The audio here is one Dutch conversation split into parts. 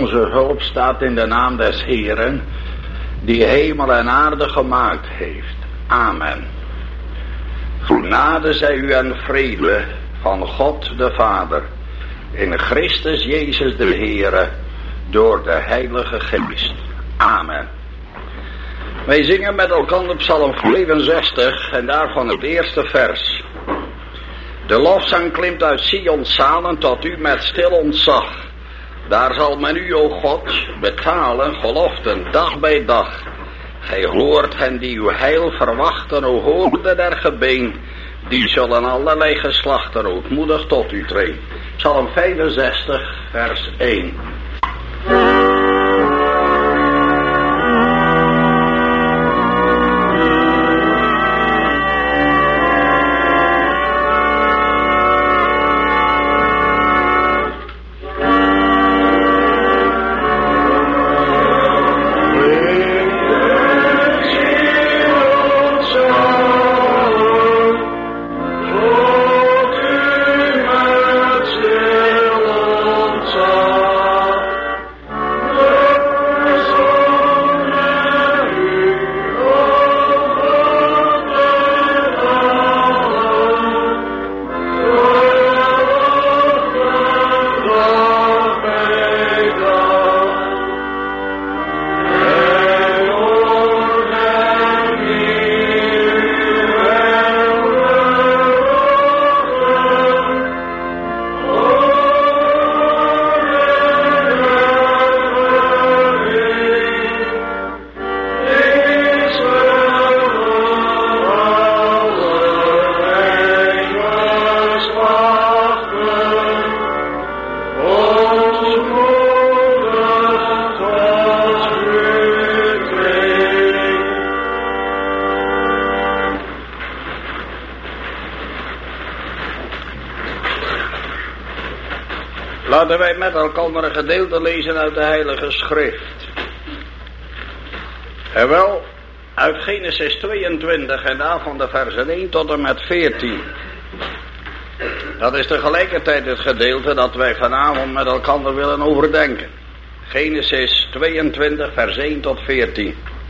onze hulp staat in de naam des Heeren, die hemel en aarde gemaakt heeft. Amen. Genade zij u en vrede van God de Vader, in Christus Jezus de Heere, door de Heilige Geest. Amen. Wij zingen met elkaar Psalm 65 en daarvan het eerste vers. De lofzang klimt uit Sions zalen tot u met stil ontzag. Daar zal men u, o God, betalen geloften dag bij dag. Gij hoort hen die uw heil verwachten, o hoorde der gebeen. Die zullen allerlei geslachten ootmoedig tot u treden. Psalm 65, vers 1. Laten wij met elkaar een gedeelte lezen uit de Heilige Schrift. En wel uit Genesis 22 en daarvan de versen 1 tot en met 14. Dat is tegelijkertijd het gedeelte dat wij vanavond met elkaar willen overdenken. Genesis 22 vers 1 tot 14.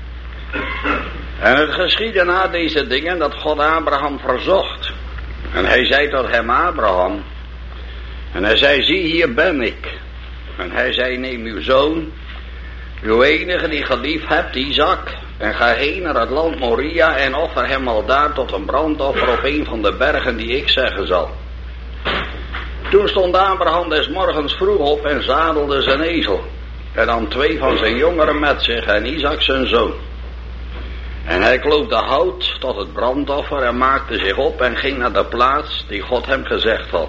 En het geschiedde na deze dingen dat God Abraham verzocht. En hij zei tot hem, Abraham. En hij zei, zie hier ben ik. En hij zei, neem uw zoon, uw enige die geliefd hebt, Isaac, en ga heen naar het land Moria en offer hem al daar tot een brandoffer op een van de bergen die ik zeggen zal. Toen stond Abraham des morgens vroeg op en zadelde zijn ezel. En nam 2 van zijn jongeren met zich en Isaac zijn zoon. En hij kloofde hout tot het brandoffer en maakte zich op en ging naar de plaats die God hem gezegd had.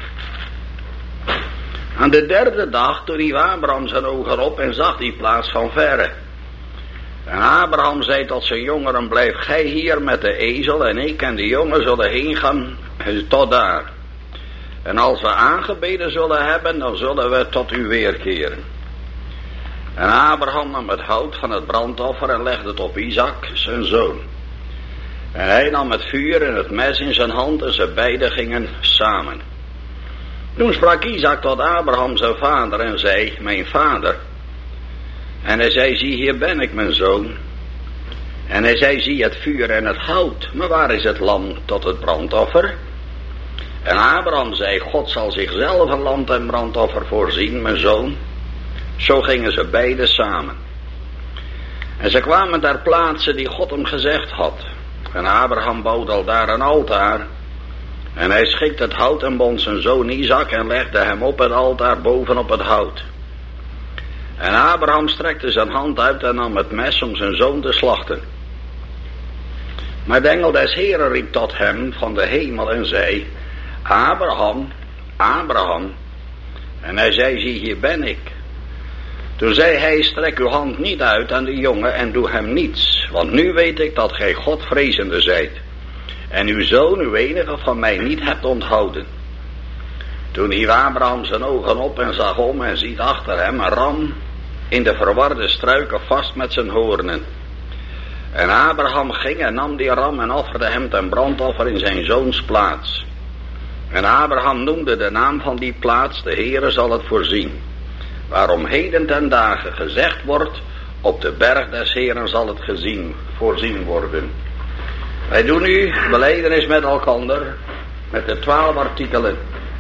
Aan de 3e dag toen hief Abraham zijn ogen op en zag die plaats van verre. En Abraham zei tot zijn jongeren, blijf gij hier met de ezel en ik en de jongen zullen heen gaan tot daar. En als we aangebeden zullen hebben, dan zullen we tot u weerkeren. En Abraham nam het hout van het brandoffer en legde het op Isaac, zijn zoon. En hij nam het vuur en het mes in zijn hand en ze beiden gingen samen. Toen sprak Isaac tot Abraham zijn vader en zei, mijn vader. En hij zei, zie hier ben ik mijn zoon. En hij zei, zie het vuur en het hout, maar waar is het lam tot het brandoffer? En Abraham zei, God zal zichzelf een lam en brandoffer voorzien, mijn zoon. Zo gingen ze beiden samen. En ze kwamen ter plaatse die God hem gezegd had. En Abraham bouwde al daar een altaar. En hij schikte het hout en bond zijn zoon Isaac en legde hem op het altaar bovenop het hout. En Abraham strekte zijn hand uit en nam het mes om zijn zoon te slachten. Maar de engel des Heren riep tot hem van de hemel en zei, Abraham, Abraham. En hij zei, zie hier ben ik. Toen zei hij, strek uw hand niet uit aan de jongen en doe hem niets, want nu weet ik dat gij Godvrezende zijt. En uw zoon, uw enige, van mij niet hebt onthouden. Toen hief Abraham zijn ogen op en zag om en ziet achter hem een ram in de verwarde struiken vast met zijn hoornen. En Abraham ging en nam die ram en offerde hem ten brandoffer in zijn zoons plaats. En Abraham noemde de naam van die plaats, de Heere zal het voorzien. waarom heden ten dagen gezegd wordt, op de berg des Heren zal het voorzien worden. Wij doen nu belijdenis met elkander, met de 12 artikelen.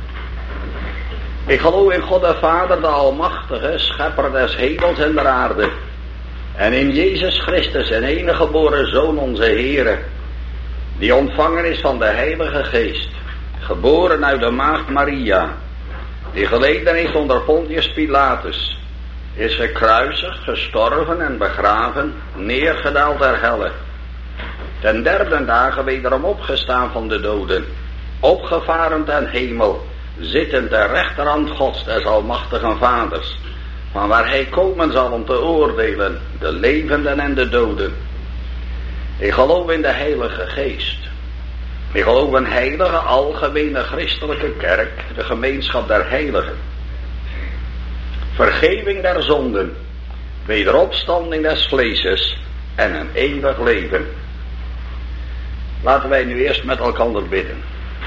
Ik geloof in God de Vader, de Almachtige, schepper des hemels en der aarde. En in Jezus Christus, zijn enige geboren Zoon, onze Heere, die ontvangen is van de Heilige Geest, geboren uit de maagd Maria, die geleden heeft onder Pontius Pilatus, is gekruisigd, gestorven en begraven, neergedaald ter helle. Ten derde dagen wederom opgestaan van de doden, opgevaren ten hemel, zittend ter rechterhand Gods des almachtigen Vaders, van waar hij komen zal om te oordelen, de levenden en de doden. Ik geloof in de Heilige Geest. Ik geloof in een heilige, algemene christelijke kerk, de gemeenschap der heiligen. Vergeving der zonden, wederopstanding des vleeses en een eeuwig leven. Laten wij nu eerst met elkaar bidden.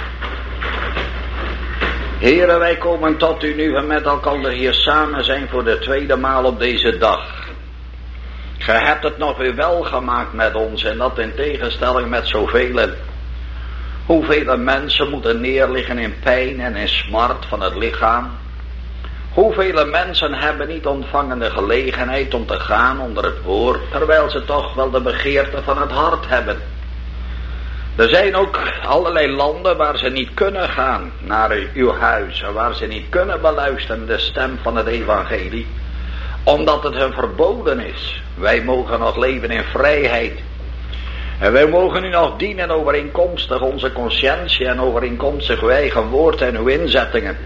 Heren, wij komen tot u nu we met elkaar hier samen zijn voor de tweede maal op deze dag. Ge hebt het nog weer wel gemaakt met ons en dat in tegenstelling met zoveel. Hoeveel mensen moeten neerliggen in pijn en in smart van het lichaam. Hoeveel mensen hebben niet ontvangen de gelegenheid om te gaan onder het woord, terwijl ze toch wel de begeerte van het hart hebben. Er zijn ook allerlei landen waar ze niet kunnen gaan naar uw huis, en waar ze niet kunnen beluisteren de stem van het evangelie, omdat het hun verboden is. Wij mogen nog leven in vrijheid. En wij mogen u nog dienen overeenkomstig onze conscientie en overeenkomstig uw eigen woord en uw inzettingen.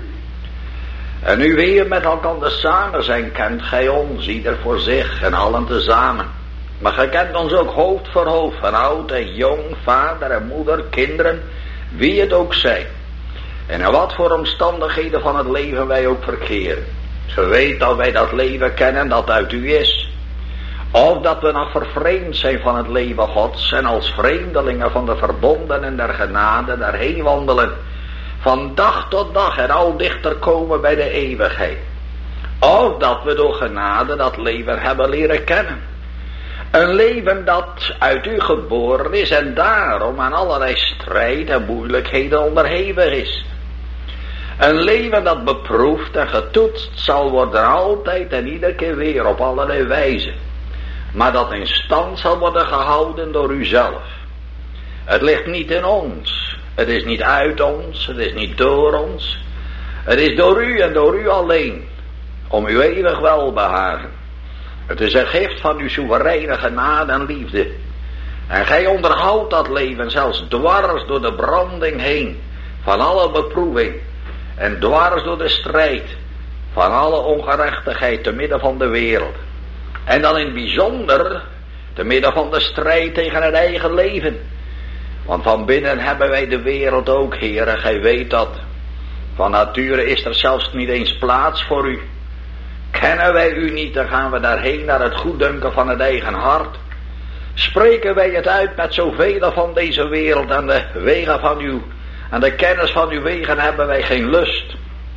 En nu weer met elkaar samen zijn, kent gij ons, ieder voor zich en allen tezamen. Maar gij kent ons ook hoofd voor hoofd, van oud en jong, vader en moeder, kinderen, wie het ook zij. En in wat voor omstandigheden van het leven wij ook verkeren. Ge weet dat wij dat leven kennen dat uit u is. Of dat we nog vervreemd zijn van het leven Gods en als vreemdelingen van de verbonden en der genade daarheen wandelen. Van dag tot dag en al dichter komen bij de eeuwigheid. Of dat we door genade dat leven hebben leren kennen. Een leven dat uit u geboren is en daarom aan allerlei strijd en moeilijkheden onderhevig is. Een leven dat beproefd en getoetst zal worden altijd en iedere keer weer op allerlei wijzen. Maar dat in stand zal worden gehouden door uzelf. Het ligt niet in ons. Het is niet uit ons. Het is niet door ons. Het is door u en door u alleen. Om uw eeuwig welbehagen. Het is een gift van uw soevereine genade en liefde. En gij onderhoudt dat leven zelfs dwars door de branding heen. Van alle beproeving. En dwars door de strijd. Van alle ongerechtigheid te midden van de wereld. En dan in het bijzonder te midden van de strijd tegen het eigen leven. Want van binnen hebben wij de wereld ook, Heer, en gij weet dat. Van nature is er zelfs niet eens plaats voor u. Kennen wij u niet, dan gaan we daarheen naar het goeddunken van het eigen hart. Spreken wij het uit met zoveel van deze wereld en de wegen van u, en de kennis van uw wegen hebben wij geen lust.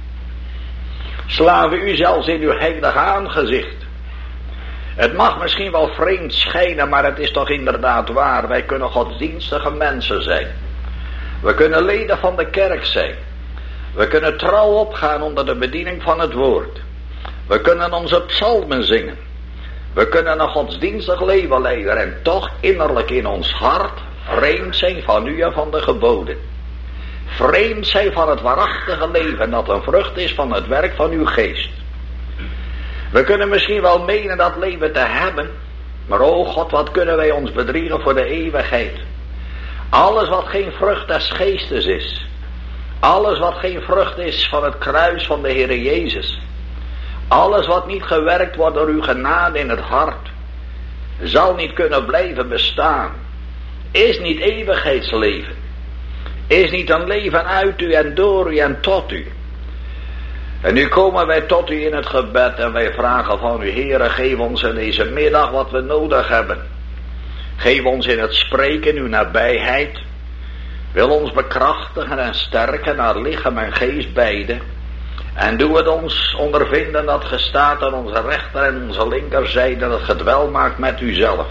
Slaan we u zelfs in uw heilig aangezicht. Het mag misschien wel vreemd schijnen, maar het is toch inderdaad waar. Wij kunnen godsdienstige mensen zijn. We kunnen leden van de kerk zijn. We kunnen trouw opgaan onder de bediening van het woord. We kunnen onze psalmen zingen. We kunnen een godsdienstig leven leiden en toch innerlijk in ons hart vreemd zijn van u en van de geboden. Vreemd zijn van het waarachtige leven dat een vrucht is van het werk van uw geest. We kunnen misschien wel menen dat leven te hebben, maar o God, wat kunnen wij ons bedriegen voor de eeuwigheid. Alles wat geen vrucht des geestes is, alles wat geen vrucht is van het kruis van de Heere Jezus, alles wat niet gewerkt wordt door uw genade in het hart, zal niet kunnen blijven bestaan, is niet eeuwigheidsleven, is niet een leven uit u en door u en tot u. En nu komen wij tot u in het gebed en wij vragen van u, Heere, geef ons in deze middag wat we nodig hebben. Geef ons in het spreken uw nabijheid. Wil ons bekrachtigen en sterken naar lichaam en geest beide. En doe het ons ondervinden dat ge staat aan onze rechter en onze linkerzijde, dat ge het wel maakt met uzelf.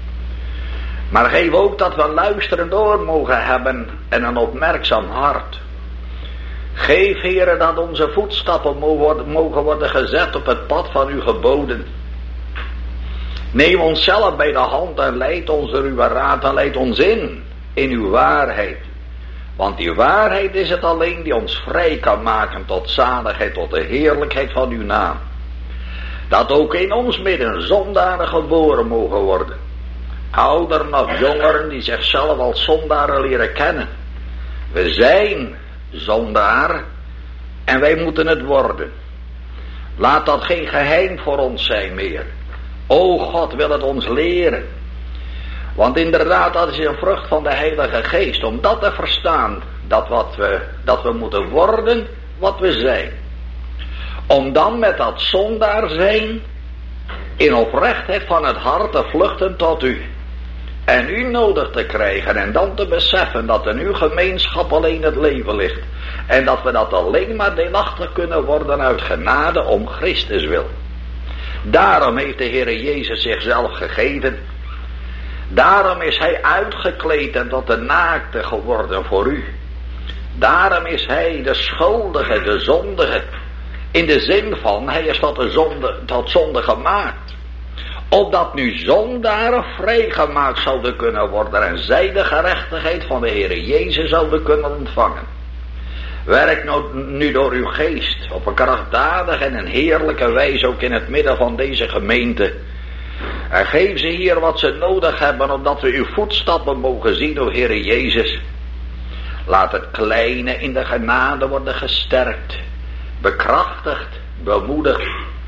Maar geef ook dat we luisterend oor mogen hebben en een opmerkzaam hart. Geef, Heere, dat onze voetstappen mogen worden gezet op het pad van uw geboden. Neem ons zelf bij de hand en leid ons door uw raad en leid ons in uw waarheid. Want die waarheid is het alleen die ons vrij kan maken tot zaligheid, tot de heerlijkheid van uw naam. Dat ook in ons midden zondaren geboren mogen worden. Ouderen of jongeren die zichzelf als zondaren leren kennen. We zijn zondaar en wij moeten het worden. Laat dat geen geheim voor ons zijn meer. O God wil het ons leren. Want inderdaad, dat is een vrucht van de Heilige Geest. Om dat te verstaan, dat we moeten worden wat we zijn. Om dan met dat zondaar zijn, in oprechtheid van het hart te vluchten tot u. En u nodig te krijgen en dan te beseffen dat in uw gemeenschap alleen het leven ligt. En dat we dat alleen maar deelachtig kunnen worden uit genade om Christus wil. Daarom heeft de Heere Jezus zichzelf gegeven. Daarom is hij uitgekleed en tot de naakte geworden voor u. Daarom is hij de schuldige, de zondige. In de zin van, hij is tot zonde gemaakt. Opdat nu zondaren vrijgemaakt zouden kunnen worden en zij de gerechtigheid van de Heere Jezus zouden kunnen ontvangen. Werk nu door uw geest op een krachtdadige en een heerlijke wijze ook in het midden van deze gemeente. En geef ze hier wat ze nodig hebben, opdat we uw voetstappen mogen zien, o Heere Jezus. Laat het kleine in de genade worden gesterkt, bekrachtigd, bemoedigd.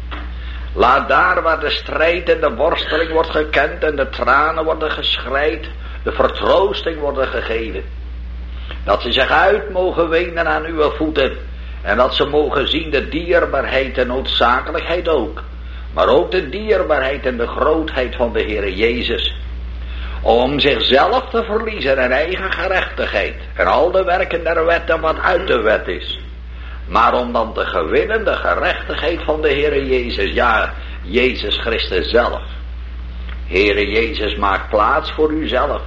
Laat daar waar de strijd en de worsteling wordt gekend en de tranen worden geschreid, de vertroosting worden gegeven. Dat ze zich uit mogen wenen aan uw voeten en dat ze mogen zien de dierbaarheid en noodzakelijkheid ook. Maar ook de dierbaarheid en de grootheid van de Heere Jezus. Om zichzelf te verliezen en eigen gerechtigheid. En al de werken der wet en wat uit de wet is. Maar om dan te gewinnen de gerechtigheid van de Heere Jezus. Ja, Jezus Christus zelf. Heere Jezus, maak plaats voor uzelf.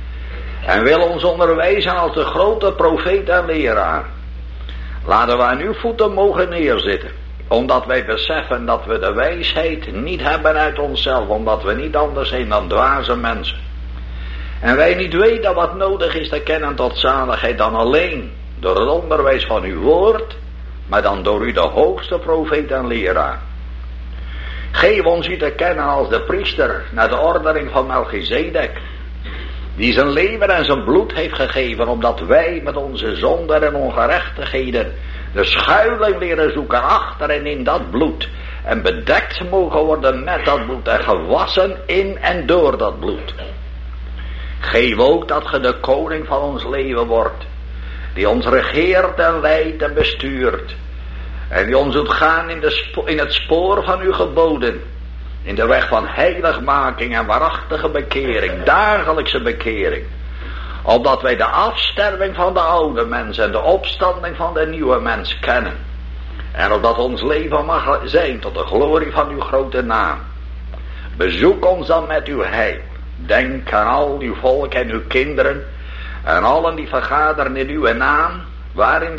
En wil ons onderwijzen als de grote profeet en leraar. Laten we aan uw voeten mogen neerzitten. Omdat wij beseffen dat we de wijsheid niet hebben uit onszelf. Omdat we niet anders zijn dan dwaze mensen. En wij niet weten wat nodig is te kennen tot zaligheid dan alleen door het onderwijs van uw woord. Maar dan door u de hoogste profeet en leraar. Geef ons u te kennen als de priester naar de ordering van Melchizedek. Die zijn leven en zijn bloed heeft gegeven. Omdat wij met onze zonden en ongerechtigheden de schuiling leren zoeken achter en in dat bloed. En bedekt mogen worden met dat bloed en gewassen in en door dat bloed. Geef ook dat ge de koning van ons leven wordt. Die ons regeert en leidt en bestuurt. En die ons doet gaan in het spoor van uw geboden. In de weg van heiligmaking en waarachtige bekering. Dagelijkse bekering. Opdat wij de afsterving van de oude mens en de opstanding van de nieuwe mens kennen. En opdat ons leven mag zijn tot de glorie van uw grote naam. Bezoek ons dan met uw heil. Denk aan al uw volk en uw kinderen. En allen die vergaderen in uw naam. Waar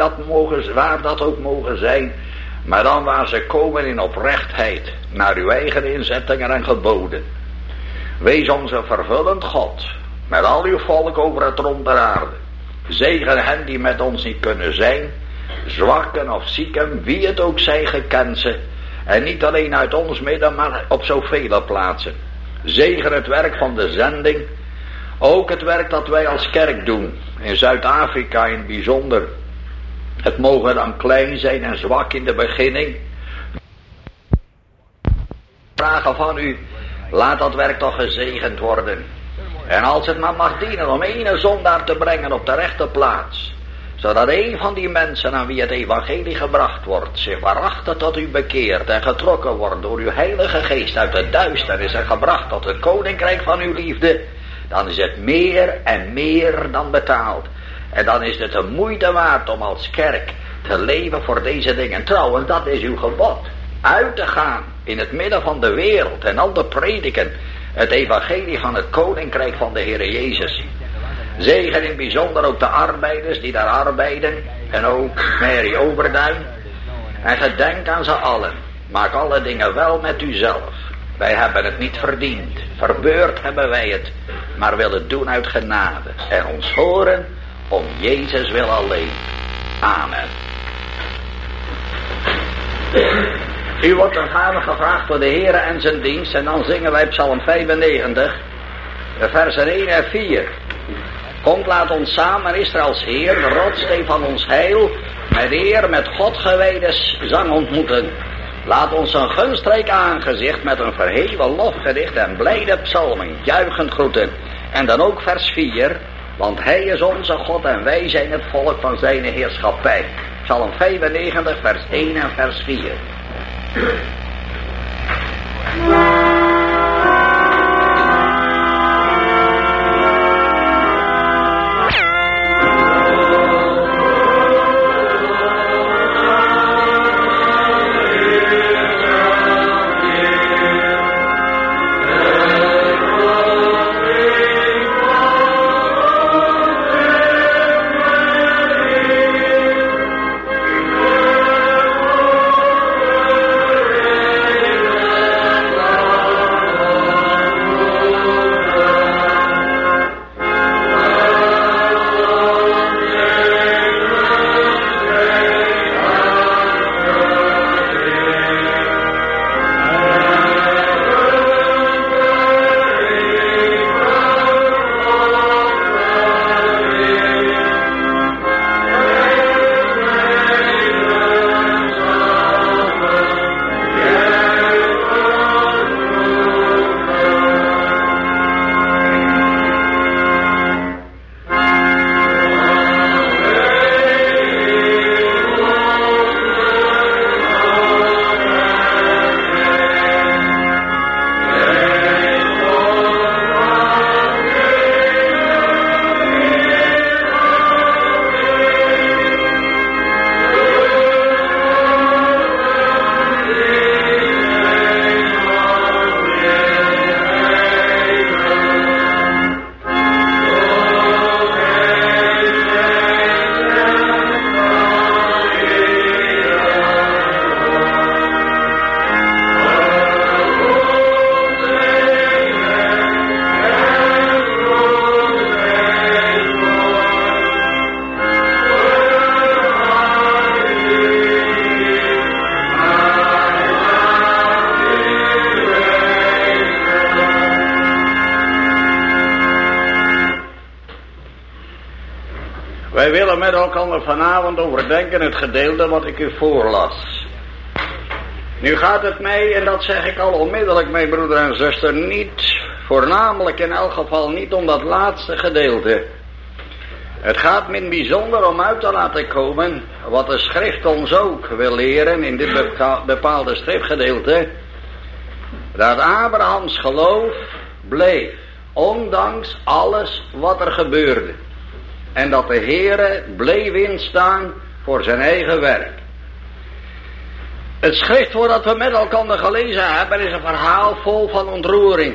dat ook mogen zijn. Maar dan waar ze komen in oprechtheid. Naar uw eigen inzettingen en geboden. Wees onze vervullend God. Met al uw volk over het rond der aarde. Zegen hen die met ons niet kunnen zijn. Zwakken of zieken, wie het ook zij, gekend ze. En niet alleen uit ons midden, maar op zoveel plaatsen. Zegen het werk van de zending. Ook het werk dat wij als kerk doen. In Zuid-Afrika in het bijzonder. Het mogen dan klein zijn en zwak in de beginning. Vragen van u. Laat dat werk toch gezegend worden. En als het maar mag dienen om ene zondaar te brengen op de rechte plaats. Zodat een van die mensen aan wie het evangelie gebracht wordt. Zich waarachtig tot u bekeert en getrokken wordt door uw heilige geest uit de duisternis. En gebracht tot het koninkrijk van uw liefde. Dan is het meer en meer dan betaald. En dan is het de moeite waard om als kerk te leven voor deze dingen. Trouwens, dat is uw gebod. Uit te gaan in het midden van de wereld en al te prediken het evangelie van het koninkrijk van de Heer Jezus. Zegen in het bijzonder ook de arbeiders die daar arbeiden en ook Mary Overduin. En gedenk aan ze allen. Maak alle dingen wel met uzelf. Wij hebben het niet verdiend. Verbeurd hebben wij het. Maar willen doen uit genade. En ons horen om Jezus wil alleen. Amen. U wordt een vader gevraagd voor de Heere en zijn dienst. En dan zingen wij Psalm 95. Versen 1 en 4. Komt, laat ons samen Israëls Heer, de rotsteen van ons heil, met eer, met God gewijde zang ontmoeten. Laat ons een gunstrijk aangezicht met een verheven lofgedicht en blijde psalmen, juichend groeten. En dan ook vers 4, want Hij is onze God en wij zijn het volk van zijn heerschappij. Psalm 95, vers 1 en vers 4. Wij willen met elkaar vanavond overdenken het gedeelte wat ik u voorlas. Nu gaat het mij, en dat zeg ik al onmiddellijk, mijn broeder en zuster, niet, voornamelijk in elk geval niet om dat laatste gedeelte. Het gaat me in het bijzonder om uit te laten komen wat de schrift ons ook wil leren in dit bepaalde schriftgedeelte. Dat Abrahams geloof bleef, ondanks alles wat er gebeurde. En dat de Heere bleef instaan voor zijn eigen werk. Het schriftwoord dat we met elkaar gelezen hebben is een verhaal vol van ontroering.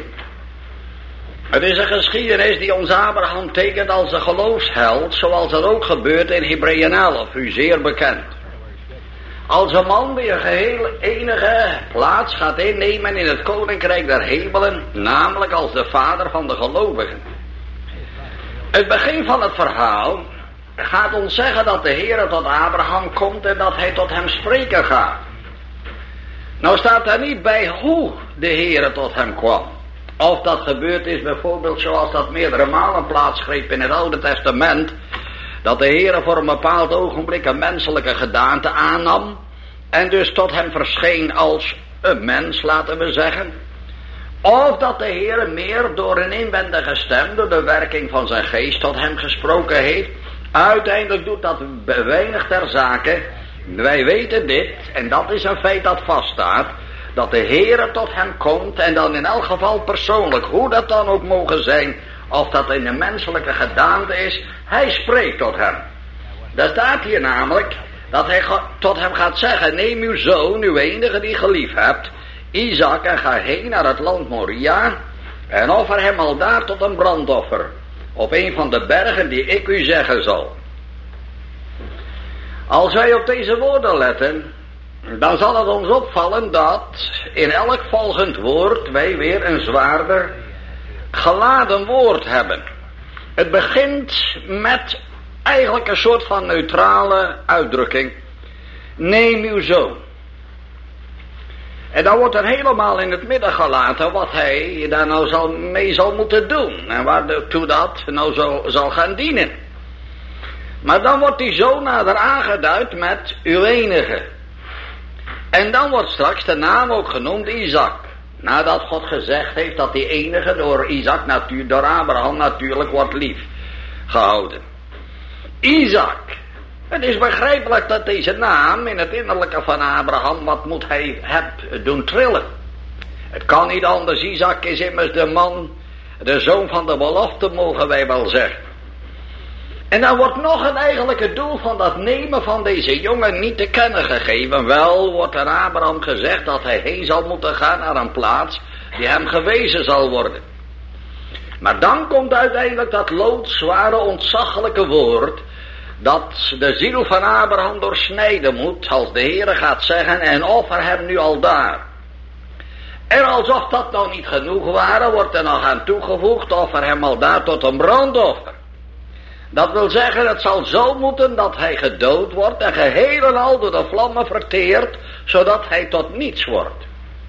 Het is een geschiedenis die ons Abraham tekent als de geloofsheld, zoals dat ook gebeurt in Hebreeën 11, u zeer bekend. Als een man die een geheel enige plaats gaat innemen in het koninkrijk der hemelen, namelijk als de vader van de gelovigen. Het begin van het verhaal gaat ons zeggen dat de Heer tot Abraham komt en dat hij tot hem spreken gaat. Nou staat er niet bij hoe de Heer tot hem kwam. Of dat gebeurd is bijvoorbeeld zoals dat meerdere malen plaatsgreep in het Oude Testament. Dat de Heer voor een bepaald ogenblik een menselijke gedaante aannam. En dus tot hem verscheen als een mens, laten we zeggen. Of dat de Heer meer door een inwendige stem, door de werking van zijn geest tot hem gesproken heeft. Uiteindelijk doet dat weinig ter zake. Wij weten dit, en dat is een feit dat vaststaat, dat de Heer tot hem komt en dan in elk geval persoonlijk, hoe dat dan ook mogen zijn, of dat in een menselijke gedaante is, hij spreekt tot hem. Daar staat hier namelijk dat hij tot hem gaat zeggen, neem uw zoon, uw enige die ge lief hebt, Isaac, en ga heen naar het land Moria en offer hem aldaar tot een brandoffer op een van de bergen die ik u zeggen zal. Als wij op deze woorden letten, dan zal het ons opvallen dat in elk volgend woord wij weer een zwaarder geladen woord hebben. Het begint met eigenlijk een soort van neutrale uitdrukking. Neem uw zoon. En dan wordt er helemaal in het midden gelaten wat hij daar nou mee zal moeten doen. En waartoe dat nou zal gaan dienen. Maar dan wordt die zoon nader aangeduid met uw enige. En dan wordt straks de naam ook genoemd Isaac. Nadat God gezegd heeft dat die enige door Abraham natuurlijk wordt lief gehouden. Isaac. Het is begrijpelijk dat deze naam in het innerlijke van Abraham, wat moet hij doen trillen. Het kan niet anders, Isaac is immers de man, de zoon van de belofte, mogen wij wel zeggen. En dan wordt nog het eigenlijke doel van dat nemen van deze jongen niet te kennen gegeven. Wel wordt er Abraham gezegd dat hij heen zal moeten gaan naar een plaats die hem gewezen zal worden. Maar dan komt uiteindelijk dat loodzware, ontzaglijke woord, dat de ziel van Abraham doorsnijden moet, als de Heere gaat zeggen, en offer hem nu aldaar. En alsof dat nou niet genoeg waren, wordt er nog aan toegevoegd, offer hem aldaar tot een brandoffer. Dat wil zeggen, het zal zo moeten dat hij gedood wordt en geheel en al door de vlammen verteerd, zodat hij tot niets wordt.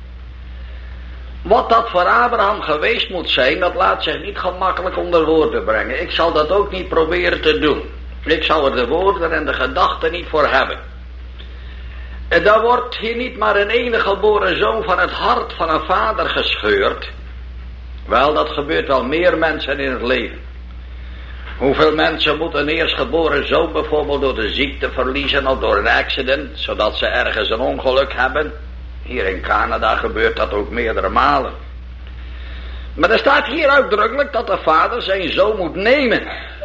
Wat dat voor Abraham geweest moet zijn, dat laat zich niet gemakkelijk onder woorden brengen. Ik zal dat ook niet proberen te doen. Ik zou er de woorden en de gedachten niet voor hebben. En daar wordt hier niet maar een enige geboren zoon van het hart van een vader gescheurd. Wel, dat gebeurt wel meer mensen in het leven. Hoeveel mensen moeten een eerstgeboren zoon bijvoorbeeld door de ziekte verliezen of door een accident, zodat ze ergens een ongeluk hebben. Hier in Canada gebeurt dat ook meerdere malen. Maar er staat hier uitdrukkelijk dat de vader zijn zoon moet nemen.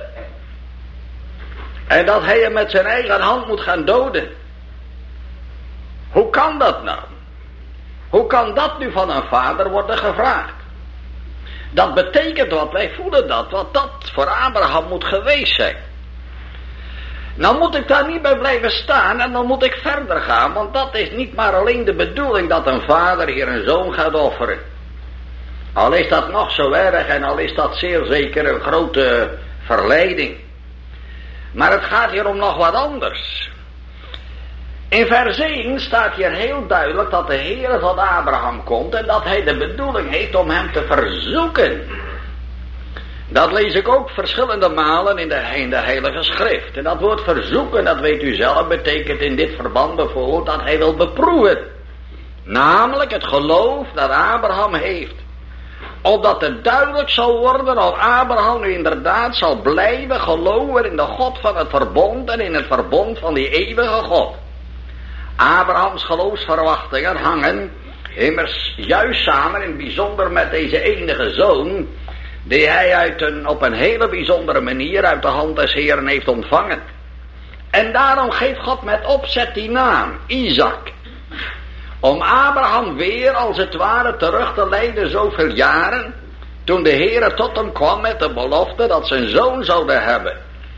En dat hij hem met zijn eigen hand moet gaan doden. Hoe kan dat nou? Hoe kan dat nu van een vader worden gevraagd? Dat betekent wat, wij voelen dat, wat dat voor Abraham moet geweest zijn. Nou moet ik daar niet bij blijven staan en dan moet ik verder gaan, want dat is niet maar alleen de bedoeling dat een vader hier een zoon gaat offeren. Al is dat nog zo erg en al is dat zeer zeker een grote verleiding. Maar het gaat hier om nog wat anders. In vers 1 staat hier heel duidelijk dat de Heer tot Abraham komt en dat hij de bedoeling heeft om hem te verzoeken. Dat lees ik ook verschillende malen in de Heilige Schrift. En dat woord verzoeken, dat weet u zelf, betekent in dit verband bijvoorbeeld dat hij wil beproeven. Namelijk het geloof dat Abraham heeft. Opdat het duidelijk zal worden of Abraham nu inderdaad zal blijven geloven in de God van het verbond en in het verbond van die eeuwige God. Abrahams geloofsverwachtingen hangen immers juist samen in het bijzonder met deze enige zoon, die hij op een hele bijzondere manier uit de hand des Heeren heeft ontvangen. En daarom geeft God met opzet die naam, Isaac. Om Abraham weer als het ware terug te leiden zoveel jaren, toen de Heere tot hem kwam met de belofte dat zijn zoon zouden hebben.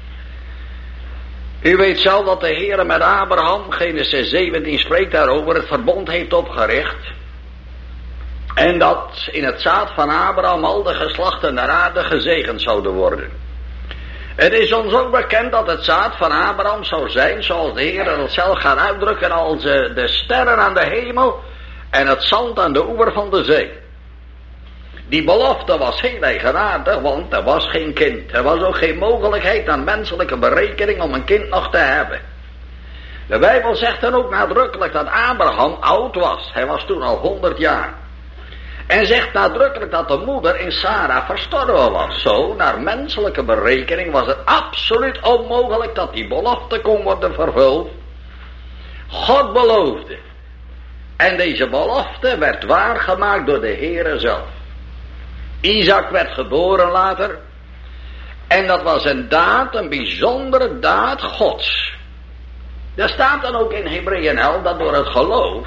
U weet zelf dat de Heere met Abraham, Genesis 17 spreekt daarover, het verbond heeft opgericht. En dat in het zaad van Abraham al de geslachten der aarde gezegend zouden worden. Het is ons ook bekend dat het zaad van Abraham zou zijn, zoals de Heer het zelf gaat uitdrukken, als de sterren aan de hemel en het zand aan de oever van de zee. Die belofte was heel eigenaardig, want er was geen kind. Er was ook geen mogelijkheid aan menselijke berekening om een kind nog te hebben. De Bijbel zegt dan ook nadrukkelijk dat Abraham oud was. Hij was toen al 100 jaar. En zegt nadrukkelijk dat de moeder in Sarah verstorven was. Zo, naar menselijke berekening was het absoluut onmogelijk dat die belofte kon worden vervuld. God beloofde. En deze belofte werd waargemaakt door de Heere zelf. Isaac werd geboren later. En dat was een daad, een bijzondere daad Gods. Daar staat dan ook in Hebreeën 11 dat door het geloof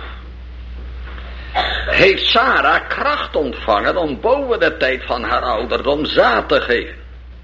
heeft Sarah kracht ontvangen om boven de tijd van haar ouderdom zaad te geven.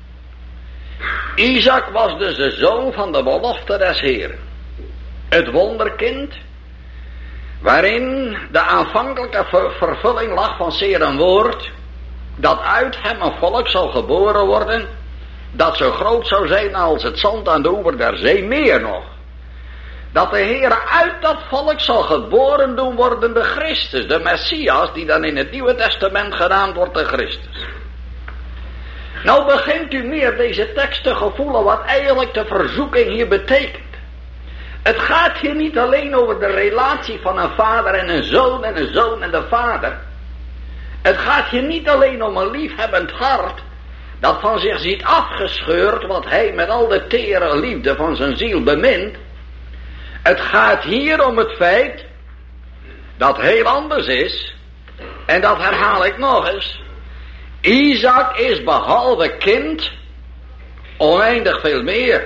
Isaac was dus de zoon van de belofte des Heeren. Het wonderkind, waarin de aanvankelijke vervulling lag van zeer een woord, dat uit hem een volk zou geboren worden, dat zo groot zou zijn als het zand aan de oever der zee, meer nog. Dat de Heere uit dat volk zal geboren doen worden de Christus, de Messias, die dan in het Nieuwe Testament genaamd wordt de Christus. Nou begint u meer deze tekst te gevoelen wat eigenlijk de verzoeking hier betekent. Het gaat hier niet alleen over de relatie van een vader en een zoon en een zoon en de vader. Het gaat hier niet alleen om een liefhebbend hart dat van zich ziet afgescheurd wat hij met al de tere liefde van zijn ziel bemint. Het gaat hier om het feit dat heel anders is, en dat herhaal ik nog eens. Isaac is behalve kind oneindig veel meer.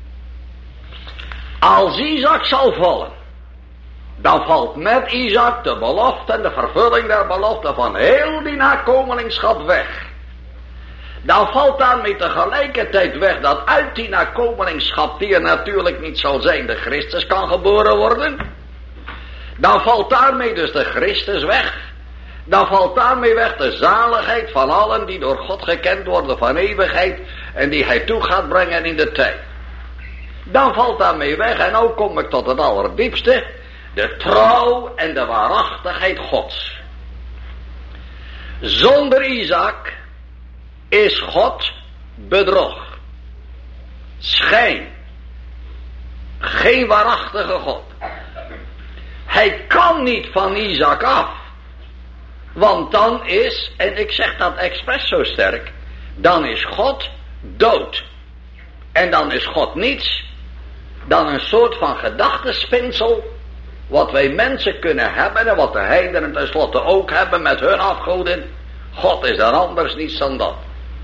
Als Isaac zal vallen, dan valt met Isaac de belofte en de vervulling der belofte van heel die nakomelingschap weg. Dan valt daarmee tegelijkertijd weg dat uit die nakomelingschap, die er natuurlijk niet zal zijn, de Christus kan geboren worden. Dan valt daarmee dus de Christus weg. Dan valt daarmee weg de zaligheid van allen die door God gekend worden van eeuwigheid en die hij toe gaat brengen in de tijd. Dan valt daarmee weg, en ook kom ik tot het allerdiepste, de trouw en de waarachtigheid Gods. Zonder Isaac is God bedrog, schijn, geen waarachtige God. Hij kan niet van Isaac af, want dan is, en ik zeg dat expres zo sterk, dan is God dood. En dan is God niets dan een soort van gedachtenspinsel, wat wij mensen kunnen hebben en wat de heidenen tenslotte ook hebben met hun afgoden. God is dan anders niets dan dat.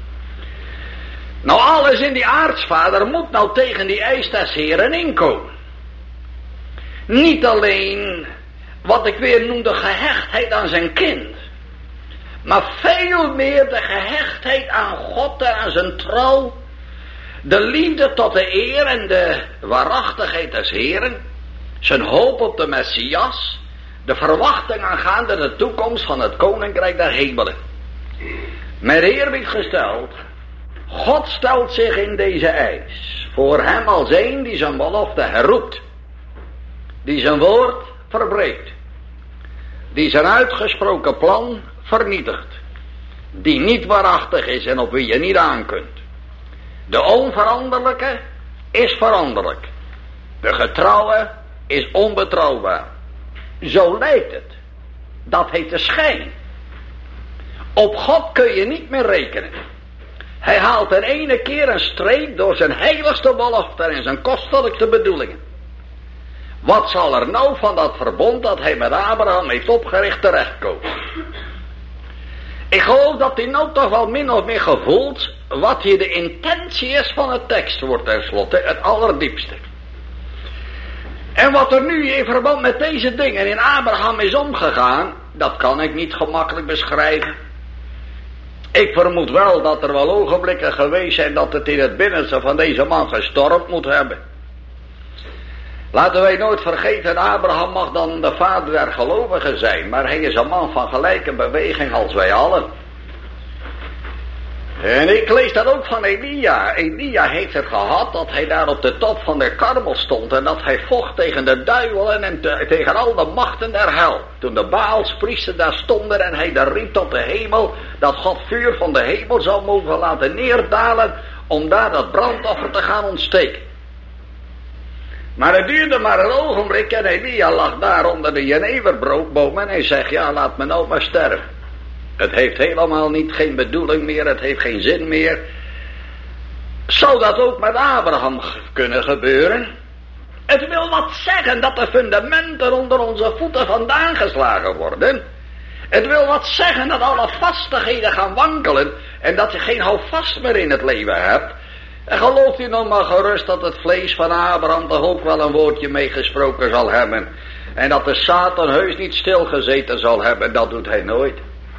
Nou, alles in die aartsvader moet nou tegen die eis des Heren inkomen. Niet alleen wat ik weer noem de gehechtheid aan zijn kind, maar veel meer de gehechtheid aan God en aan zijn trouw, de liefde tot de eer en de waarachtigheid des Heren, zijn hoop op de Messias, de verwachting aangaande de toekomst van het koninkrijk der hemelen. Met eerbied gesteld, God stelt zich in deze eis voor hem als een die zijn belofte herroept, die zijn woord verbreekt, die zijn uitgesproken plan vernietigt, die niet waarachtig is en op wie je niet aan kunt. De onveranderlijke is veranderlijk, de getrouwe is onbetrouwbaar. Zo lijkt het. Dat heet de schijn. Op God kun je niet meer rekenen. Hij haalt er ene keer een streep door zijn heiligste belofte en zijn kostelijkste bedoelingen. Wat zal er nou van dat verbond dat hij met Abraham heeft opgericht terechtkomen? Ik geloof dat hij nou toch wel min of meer gevoelt wat hier de intentie is van het tekstwoord tenslotte, het allerdiepste. En wat er nu in verband met deze dingen in Abraham is omgegaan, dat kan ik niet gemakkelijk beschrijven. Ik vermoed wel dat er wel ogenblikken geweest zijn dat het in het binnenste van deze man gestormd moet hebben. Laten wij nooit vergeten, Abraham mag dan de vader der gelovigen zijn, maar hij is een man van gelijke beweging als wij allen. En ik lees dat ook van Elia. Elia heeft het gehad dat hij daar op de top van de Karmel stond en dat hij vocht tegen de duivelen en tegen al de machten der hel. Toen de Baalspriesters daar stonden en hij daar riep tot de hemel dat God vuur van de hemel zou mogen laten neerdalen om daar dat brandoffer te gaan ontsteken. Maar het duurde maar een ogenblik en Elia lag daar onder de jeneverboom en hij zegt, ja, laat me nou maar sterven. Het heeft helemaal geen bedoeling meer, het heeft geen zin meer. Zou dat ook met Abraham kunnen gebeuren? Het wil wat zeggen dat de fundamenten onder onze voeten vandaan geslagen worden. Het wil wat zeggen dat alle vastigheden gaan wankelen en dat je geen houvast meer in het leven hebt. En gelooft u nog maar gerust dat het vlees van Abraham toch ook wel een woordje meegesproken zal hebben. En dat de Satan heus niet stilgezeten zal hebben, dat doet hij nooit.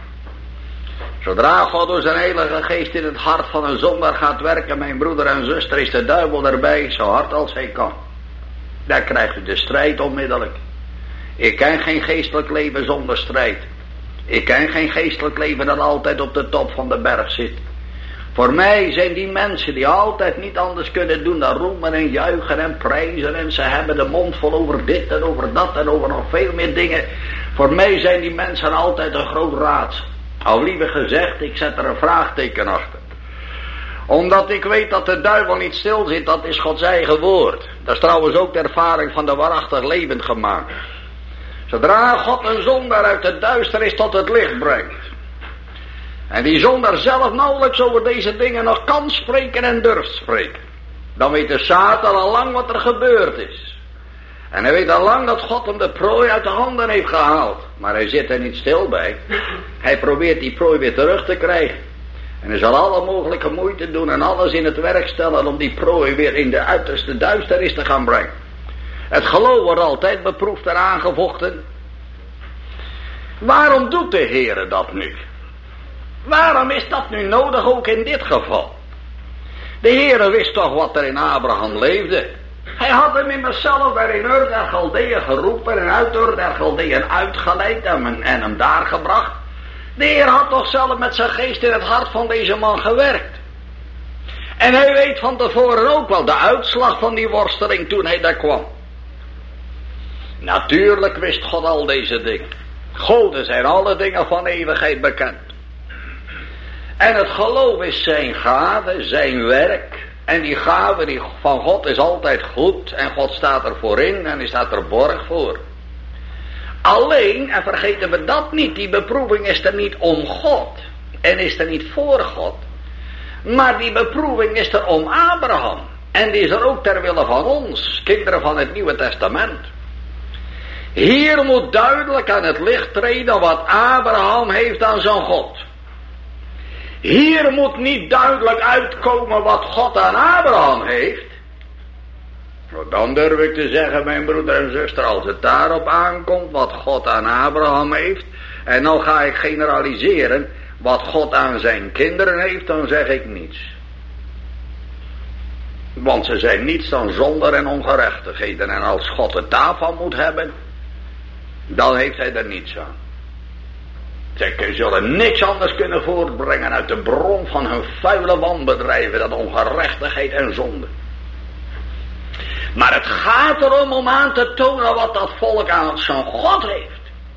Zodra God door zijn heilige geest in het hart van een zondaar gaat werken, mijn broeder en zuster, is de duivel erbij, zo hard als hij kan. Daar krijgt u de strijd onmiddellijk. Ik ken geen geestelijk leven zonder strijd. Ik ken geen geestelijk leven dat altijd op de top van de berg zit. Voor mij zijn die mensen die altijd niet anders kunnen doen dan roemen en juichen en prijzen. En ze hebben de mond vol over dit en over dat en over nog veel meer dingen. Voor mij zijn die mensen altijd een groot raadsel. Of liever gezegd, ik zet er een vraagteken achter. Omdat ik weet dat de duivel niet stil zit, dat is Gods eigen woord. Dat is trouwens ook de ervaring van de waarachtig levend gemaakt. Zodra God een zondaar uit het duisternis tot het licht brengt. En die zondaar zelf nauwelijks over deze dingen nog kan spreken en durft spreken. Dan weet de Satan al lang wat er gebeurd is. En hij weet al lang dat God hem de prooi uit de handen heeft gehaald. Maar hij zit er niet stil bij. Hij probeert die prooi weer terug te krijgen. En hij zal alle mogelijke moeite doen en alles in het werk stellen om die prooi weer in de uiterste duisternis te gaan brengen. Het geloof wordt altijd beproefd en aangevochten. Waarom doet de Heere dat nu? Waarom is dat nu nodig ook in dit geval? De Heere wist toch wat er in Abraham leefde. Hij had hem immers zelf daar in Ur der Galdeeën geroepen en uit Ur der Galdeeën uitgeleid en hem daar gebracht. De Heer had toch zelf met zijn geest in het hart van deze man gewerkt. En hij weet van tevoren ook wel de uitslag van die worsteling toen hij daar kwam. Natuurlijk wist God al deze dingen. Gode zijn alle dingen van eeuwigheid bekend. En het geloof is zijn gave, zijn werk. En die gave van God is altijd goed. En God staat er voorin en hij staat er borg voor. Alleen, en vergeten we dat niet, die beproeving is er niet om God. En is er niet voor God. Maar die beproeving is er om Abraham. En die is er ook ter wille van ons, kinderen van het Nieuwe Testament. Hier moet duidelijk aan het licht treden wat Abraham heeft aan zijn God. Hier moet niet duidelijk uitkomen wat God aan Abraham heeft. Nou, dan durf ik te zeggen, mijn broeder en zuster, als het daarop aankomt wat God aan Abraham heeft, en nou ga ik generaliseren wat God aan zijn kinderen heeft, dan zeg ik niets. Want ze zijn niets dan zonde en ongerechtigheden. En als God het daarvan moet hebben, dan heeft hij er niets aan. Ze zullen niks anders kunnen voortbrengen uit de bron van hun vuile wanbedrijven dan ongerechtigheid en zonde. Maar het gaat erom om aan te tonen wat dat volk aan zijn God heeft.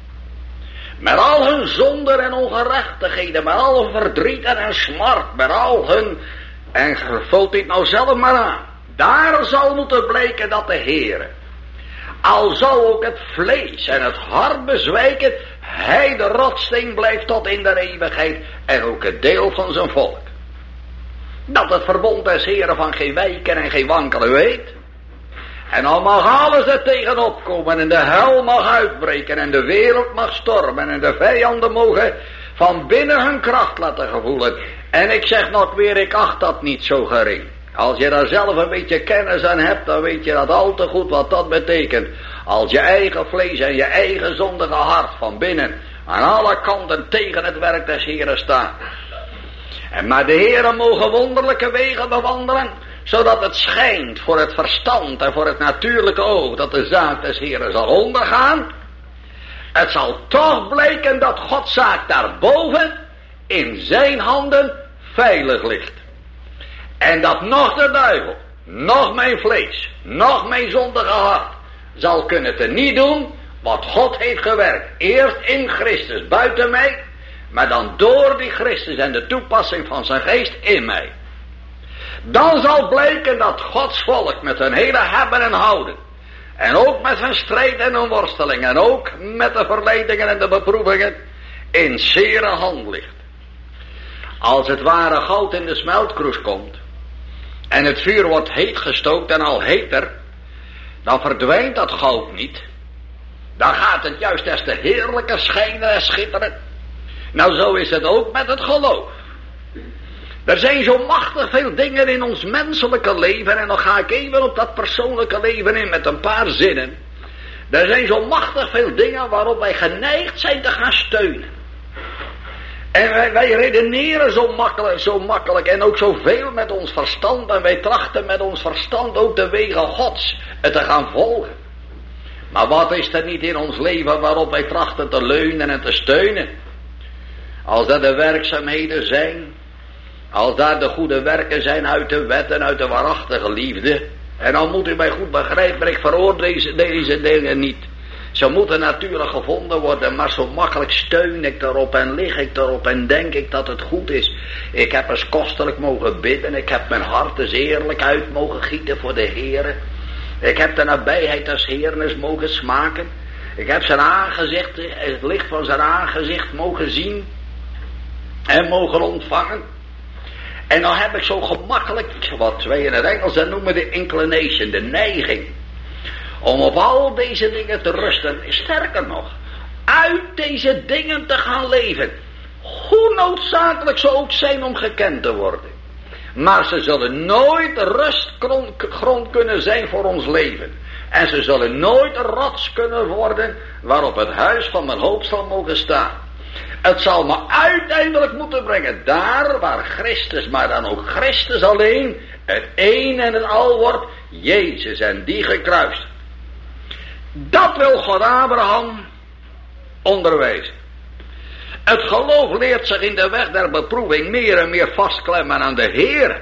Met al hun zonden en ongerechtigheden, met al hun verdriet en smart, met al hun... En vult dit nou zelf maar aan. Daar zal moeten blijken dat de Heere, al zal ook het vlees en het hart bezwijken, hij de rotsteen blijft tot in de eeuwigheid en ook het deel van zijn volk. Dat het verbond des Heeren van geen wijken en geen wankelen weet. En al mag alles er tegenop komen en de hel mag uitbreken en de wereld mag stormen en de vijanden mogen van binnen hun kracht laten gevoelen. En ik zeg nog weer, ik acht dat niet zo gering. Als je daar zelf een beetje kennis aan hebt, dan weet je dat al te goed wat dat betekent. Als je eigen vlees en je eigen zondige hart van binnen aan alle kanten tegen het werk des Heeren staan. Maar de Heeren mogen wonderlijke wegen bewandelen, zodat het schijnt voor het verstand en voor het natuurlijke oog dat de zaak des Heeren zal ondergaan. Het zal toch blijken dat Gods zaak daarboven in zijn handen veilig ligt. En dat nog de duivel, nog mijn vlees, nog mijn zondige hart zal kunnen teniet doen wat God heeft gewerkt. Eerst in Christus buiten mij, maar dan door die Christus en de toepassing van zijn geest in mij. Dan zal blijken dat Gods volk met hun hele hebben en houden, en ook met hun strijd en hun worsteling, en ook met de verleidingen en de beproevingen, in zere hand ligt. Als het ware goud in de smeltkroes komt, en het vuur wordt heet gestookt en al heter, dan verdwijnt dat goud niet. Dan gaat het juist des te heerlijker schijnen en schitteren. Nou, zo is het ook met het geloof. Er zijn zo machtig veel dingen in ons menselijke leven, en dan ga ik even op dat persoonlijke leven in met een paar zinnen. Er zijn zo machtig veel dingen waarop wij geneigd zijn te gaan steunen. En wij redeneren zo makkelijk en ook zoveel met ons verstand, en wij trachten met ons verstand ook de wegen Gods te gaan volgen. Maar wat is er niet in ons leven waarop wij trachten te leunen en te steunen? Als dat de werkzaamheden zijn, als daar de goede werken zijn uit de wet en uit de waarachtige liefde. En dan moet u mij goed begrijpen, ik veroordeel deze dingen niet. Ze moeten natuurlijk gevonden worden, maar zo makkelijk steun ik erop en lig ik erop en denk ik dat het goed is. Ik heb eens kostelijk mogen bidden, ik heb mijn hart eens eerlijk uit mogen gieten voor de Heere. Ik heb de nabijheid des Heeren eens mogen smaken. Ik heb zijn aangezicht, het licht van zijn aangezicht mogen zien en mogen ontvangen. En dan heb ik zo gemakkelijk, wat wij in het Engels dan noemen de inclination, de neiging, om op al deze dingen te rusten. Sterker nog, uit deze dingen te gaan leven. Hoe noodzakelijk ze ook zijn om gekend te worden. Maar ze zullen nooit rustgrond kunnen zijn voor ons leven. En ze zullen nooit een rots kunnen worden waarop het huis van mijn hoop zal mogen staan. Het zal me uiteindelijk moeten brengen daar waar Christus, maar dan ook Christus alleen, het een en het al wordt, Jezus en die gekruist. Dat wil God Abraham onderwijzen. Het geloof leert zich in de weg der beproeving meer en meer vastklemmen aan de Heer.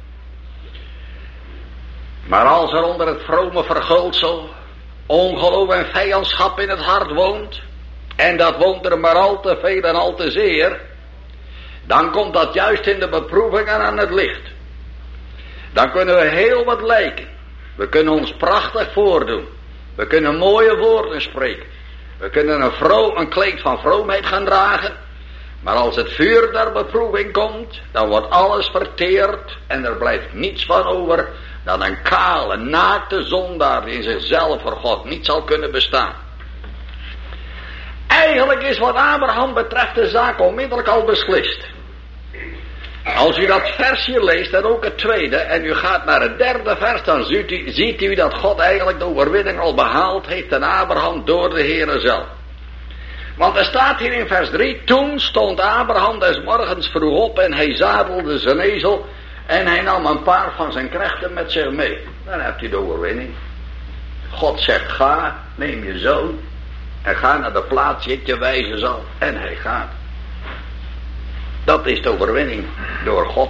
Maar als er onder het vrome verguldsel ongeloof en vijandschap in het hart woont, en dat woont er maar al te veel en al te zeer, dan komt dat juist in de beproevingen aan het licht. Dan kunnen we heel wat lijken. We kunnen ons prachtig voordoen. We kunnen mooie woorden spreken. We kunnen een kleed van vroomheid gaan dragen. Maar als het vuur der beproeving komt, dan wordt alles verteerd en er blijft niets van over dan een kale, naakte zondaar die in zichzelf voor God niet zal kunnen bestaan. Eigenlijk is wat Abraham betreft de zaak onmiddellijk al beslist. Als u dat versje leest en ook het tweede en u gaat naar het derde vers, dan ziet u dat God eigenlijk de overwinning al behaald heeft aan Abraham door de Heere zelf. Want er staat hier in vers 3, toen stond Abraham des morgens vroeg op en hij zadelde zijn ezel en hij nam een paar van zijn knechten met zich mee. Dan hebt u de overwinning. God zegt ga, neem je zoon en ga naar de plaats die ik je wijzen zal. En hij gaat. Dat is de overwinning door God.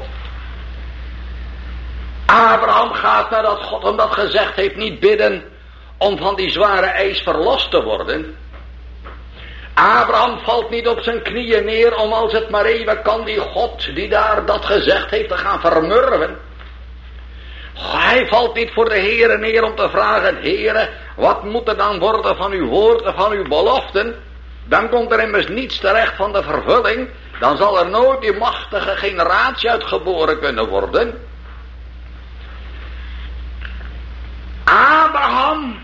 Abraham gaat nadat God hem dat gezegd heeft niet bidden om van die zware eis verlost te worden. Abraham valt niet op zijn knieën neer om als het maar even kan die God die daar dat gezegd heeft te gaan vermurwen. Hij valt niet voor de Heere neer om te vragen, Heere, wat moet er dan worden van uw woorden, van uw beloften? Dan komt er immers niets terecht van de vervulling. Dan zal er nooit die machtige generatie uitgeboren kunnen worden. Abraham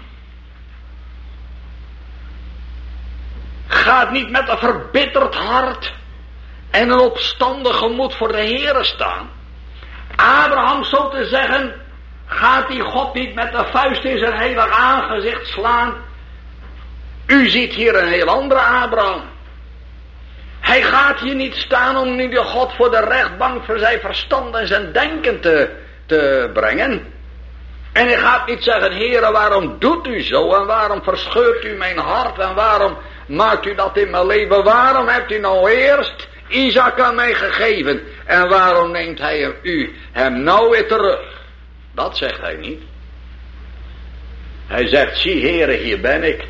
gaat niet met een verbitterd hart en een opstandig gemoed voor de Heere staan. Abraham, zo te zeggen, gaat die God niet met de vuist in zijn heilig aangezicht slaan. U ziet hier een heel andere Abraham. Hij gaat hier niet staan om nu de God voor de rechtbank voor zijn verstand en zijn denken te brengen. En hij gaat niet zeggen, Heere, waarom doet u zo en waarom verscheurt u mijn hart en waarom maakt u dat in mijn leven? Waarom hebt u nou eerst Isaac aan mij gegeven en waarom neemt hij hem nou weer terug? Dat zegt hij niet. Hij zegt, zie Heere, hier ben ik.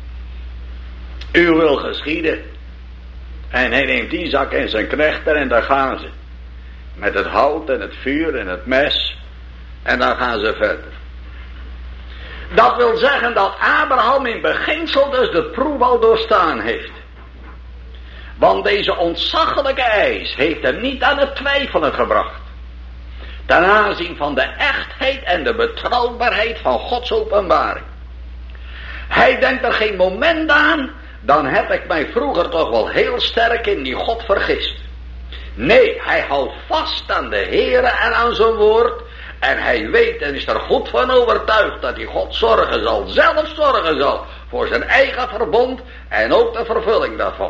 U wil geschieden. En hij neemt Isaac en zijn knechten en daar gaan ze. Met het hout en het vuur en het mes. En dan gaan ze verder. Dat wil zeggen dat Abraham in beginsel dus de proef al doorstaan heeft. Want deze ontzaglijke eis heeft hem niet aan het twijfelen gebracht. Ten aanzien van de echtheid en de betrouwbaarheid van Gods openbaring. Hij denkt er geen moment aan, dan heb ik mij vroeger toch wel heel sterk in die God vergist. Nee, hij houdt vast aan de Heere en aan zijn woord. En hij weet en is er goed van overtuigd dat hij God zorgen zal, zelf zorgen zal, voor zijn eigen verbond en ook de vervulling daarvan.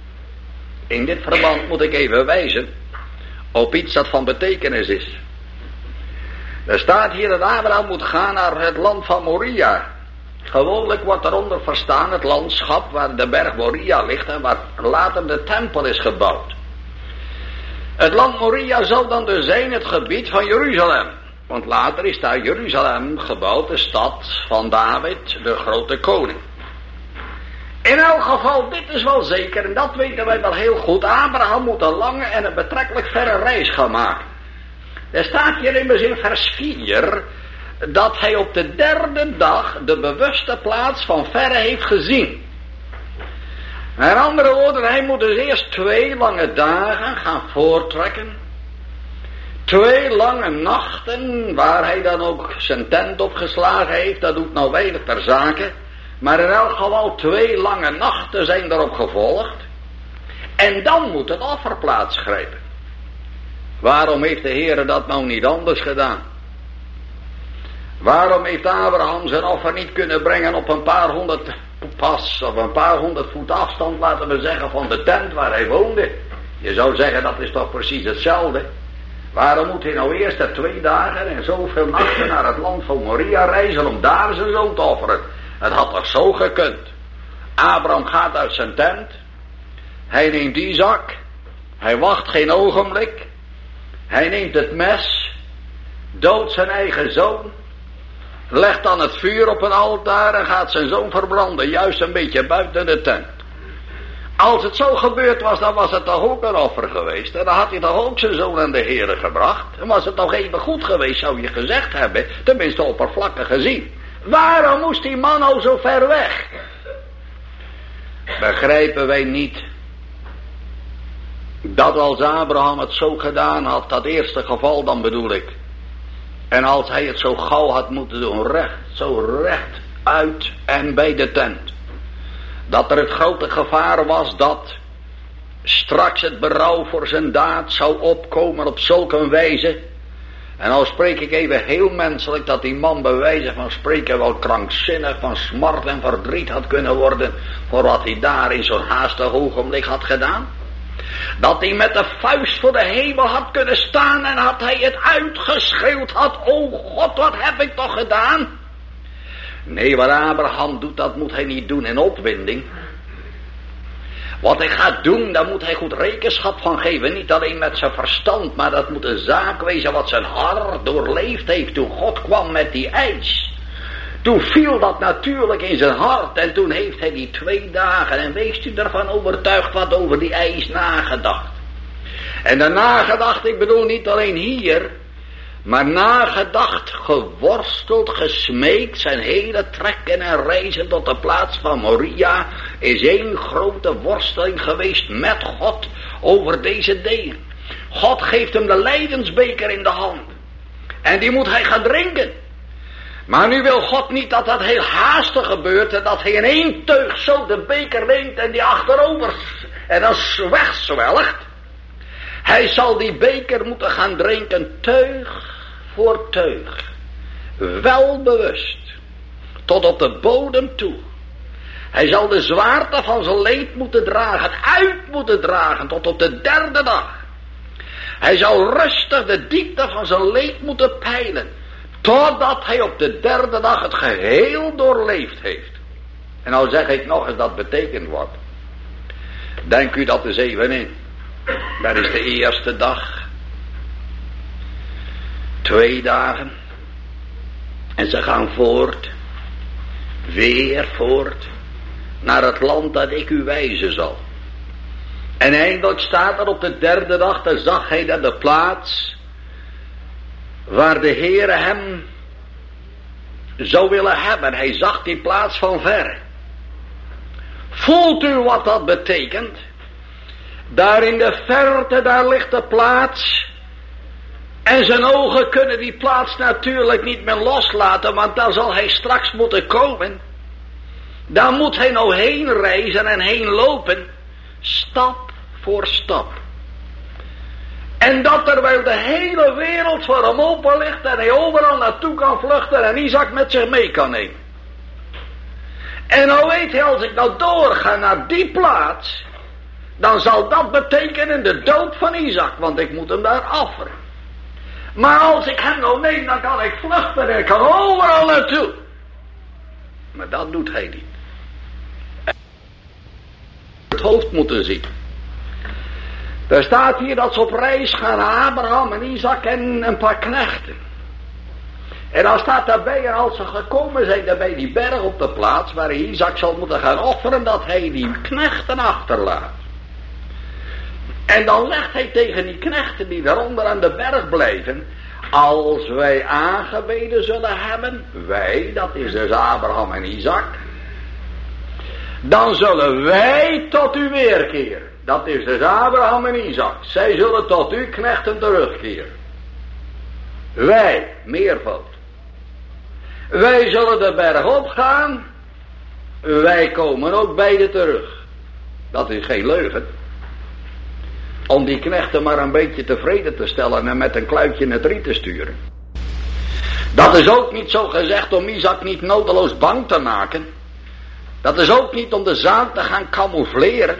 In dit verband moet ik even wijzen op iets dat van betekenis is. Er staat hier dat Abraham moet gaan naar het land van Moria. Gewoonlijk wordt eronder verstaan het landschap waar de berg Moria ligt en waar later de tempel is gebouwd. Het land Moria zal dan dus zijn het gebied van Jeruzalem. Want later is daar Jeruzalem gebouwd, de stad van David, de grote koning. In elk geval, dit is wel zeker, en dat weten wij wel heel goed. Abraham moet een lange en een betrekkelijk verre reis gaan maken. Er staat hier immers in vers 4... dat hij op de derde dag de bewuste plaats van verre heeft gezien. Met andere woorden, hij moet dus eerst 2 lange dagen gaan voortrekken. 2 lange nachten, waar hij dan ook zijn tent opgeslagen heeft, dat doet nou weinig ter zake. Maar in elk geval 2 lange nachten zijn erop gevolgd. En dan moet het offer plaatsgrijpen. Waarom heeft de Heere dat nou niet anders gedaan? Waarom heeft Abraham zijn offer niet kunnen brengen op een paar honderd pas, of een paar honderd voet afstand, laten we zeggen, van de tent waar hij woonde? Je zou zeggen, dat is toch precies hetzelfde. Waarom moet hij nou eerst 2 dagen en zoveel nachten naar het land van Moria reizen om daar zijn zoon te offeren? Het had toch zo gekund. Abraham gaat uit zijn tent. Hij neemt Isaac. Hij wacht geen ogenblik. Hij neemt het mes. Doodt zijn eigen zoon. Legt dan het vuur op een altaar en gaat zijn zoon verbranden. Juist een beetje buiten de tent. Als het zo gebeurd was, dan was het toch ook een offer geweest. En dan had hij toch ook zijn zoon aan de Heere gebracht. En was het toch even goed geweest, zou je gezegd hebben. Tenminste oppervlakkig gezien. Waarom moest die man al zo ver weg? Begrijpen wij niet dat als Abraham het zo gedaan had, dat eerste geval dan bedoel ik. En als hij het zo gauw had moeten doen, zo recht uit en bij de tent. Dat er het grote gevaar was dat straks het berouw voor zijn daad zou opkomen op zulke wijze. En nou spreek ik even heel menselijk, dat die man bij wijze van spreken wel krankzinnig van smart en verdriet had kunnen worden voor wat hij daar in zo'n haastig ogenblik had gedaan. Dat hij met de vuist voor de hemel had kunnen staan en had hij het uitgeschreeuwd had, o God, wat heb ik toch gedaan? Nee, wat Abraham doet, dat moet hij niet doen in opwinding. Wat hij gaat doen, daar moet hij goed rekenschap van geven. Niet alleen met zijn verstand, maar dat moet een zaak wezen wat zijn hart doorleefd heeft toen God kwam met die eis. Toen viel dat natuurlijk in zijn hart en toen heeft hij die 2 dagen, en wees u ervan overtuigd, wat over die eis nagedacht. En de nagedacht, ik bedoel niet alleen hier, maar nagedacht, geworsteld, gesmeekt, zijn hele trekken en reizen tot de plaats van Moria is 1 grote worsteling geweest met God over deze dingen. God geeft hem de lijdensbeker in de hand en die moet hij gaan drinken. Maar nu wil God niet dat dat heel haastig gebeurt en dat hij in 1 teug zo de beker neemt en die achterover en dan wegzwelgt. Hij zal die beker moeten gaan drinken teug voor teug. Wel bewust. Tot op de bodem toe. Hij zal de zwaarte van zijn leed moeten dragen. Uit moeten dragen tot op de 3e dag. Hij zal rustig de diepte van zijn leed moeten peilen. Totdat hij op de 3e dag het geheel doorleefd heeft. En nou zeg ik nog eens dat betekent wat. Denk u dat eens even in. Dat is de eerste dag. 2 dagen. En ze gaan voort. Weer voort. Naar het land dat ik u wijzen zal. En eindelijk staat er op de 3e dag. Dan zag hij daar de plaats. Waar de Heere hem zou willen hebben. Hij zag die plaats van verre. Voelt u wat dat betekent? Daar in de verte, daar ligt de plaats. En zijn ogen kunnen die plaats natuurlijk niet meer loslaten, want daar zal hij straks moeten komen. Daar moet hij nou heen reizen en heen lopen. Stap voor stap. En dat terwijl de hele wereld voor hem open ligt en hij overal naartoe kan vluchten en Isaac met zich mee kan nemen. En nou weet hij, als ik nou doorga naar die plaats, dan zal dat betekenen de dood van Isaac, want ik moet hem daar offeren. Maar als ik hem nou neem, dan kan ik vluchten en ik kan overal naartoe. Maar dat doet hij niet. Het hoofd moeten zien. Er staat hier dat ze op reis gaan naar Abraham en Isaac en een paar knechten. En dan staat daarbij, en als ze gekomen zijn bij die berg op de plaats waar Isaac zal moeten gaan offeren, dat hij die knechten achterlaat. En dan legt hij tegen die knechten die daaronder aan de berg blijven, als wij aangebeden zullen hebben, wij, dat is dus Abraham en Isaac, dan zullen wij tot u weerkeren. Dat is dus Abraham en Isaac. Zij zullen tot u knechten terugkeren. Wij, meervoud. Wij zullen de berg opgaan. Wij komen ook beide terug. Dat is geen leugen. Om die knechten maar een beetje tevreden te stellen en met een kluitje in het riet te sturen. Dat is ook niet zo gezegd om Isaac niet nodeloos bang te maken. Dat is ook niet om de zaak te gaan camoufleren.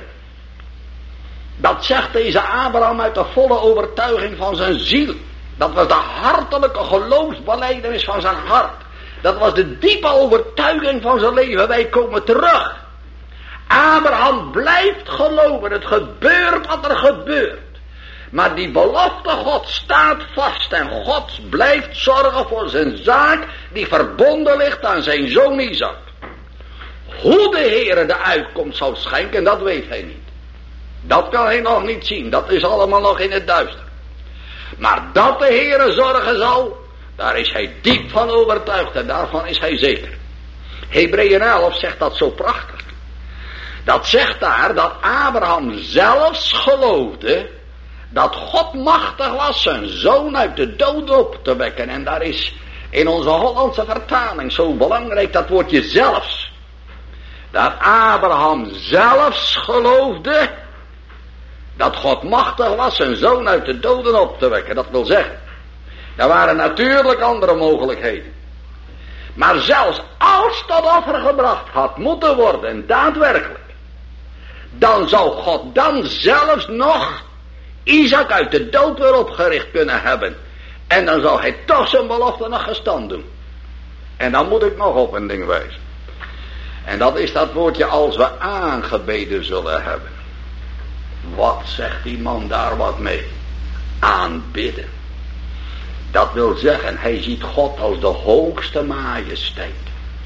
Dat zegt deze Abraham uit de volle overtuiging van zijn ziel. Dat was de hartelijke geloofsbelijdenis van zijn hart. Dat was de diepe overtuiging van zijn leven. Wij komen terug. Abraham blijft geloven. Het gebeurt wat er gebeurt. Maar die belofte God staat vast. En God blijft zorgen voor zijn zaak die verbonden ligt aan zijn zoon Isaac. Hoe de Heere de uitkomst zal schenken, dat weet hij niet. Dat kan hij nog niet zien. Dat is allemaal nog in het duister. Maar dat de Heere zorgen zal, daar is hij diep van overtuigd en daarvan is hij zeker. Hebreeën 11 zegt dat zo prachtig. Dat zegt daar dat Abraham zelfs geloofde dat God machtig was zijn zoon uit de dood op te wekken. En daar is in onze Hollandse vertaling zo belangrijk dat woordje zelfs. Dat Abraham zelfs geloofde dat God machtig was zijn zoon uit de doden op te wekken. Dat wil zeggen, er waren natuurlijk andere mogelijkheden. Maar zelfs als dat offer gebracht had moeten worden, daadwerkelijk, dan zou God dan zelfs nog Isaac uit de dood weer opgericht kunnen hebben. En dan zou hij toch zijn belofte nog gestand doen. En dan moet ik nog op een ding wijzen. En dat is dat woordje als we aangebeden zullen hebben. Wat zegt die man daar wat mee? Aanbidden. Dat wil zeggen, hij ziet God als de hoogste majesteit.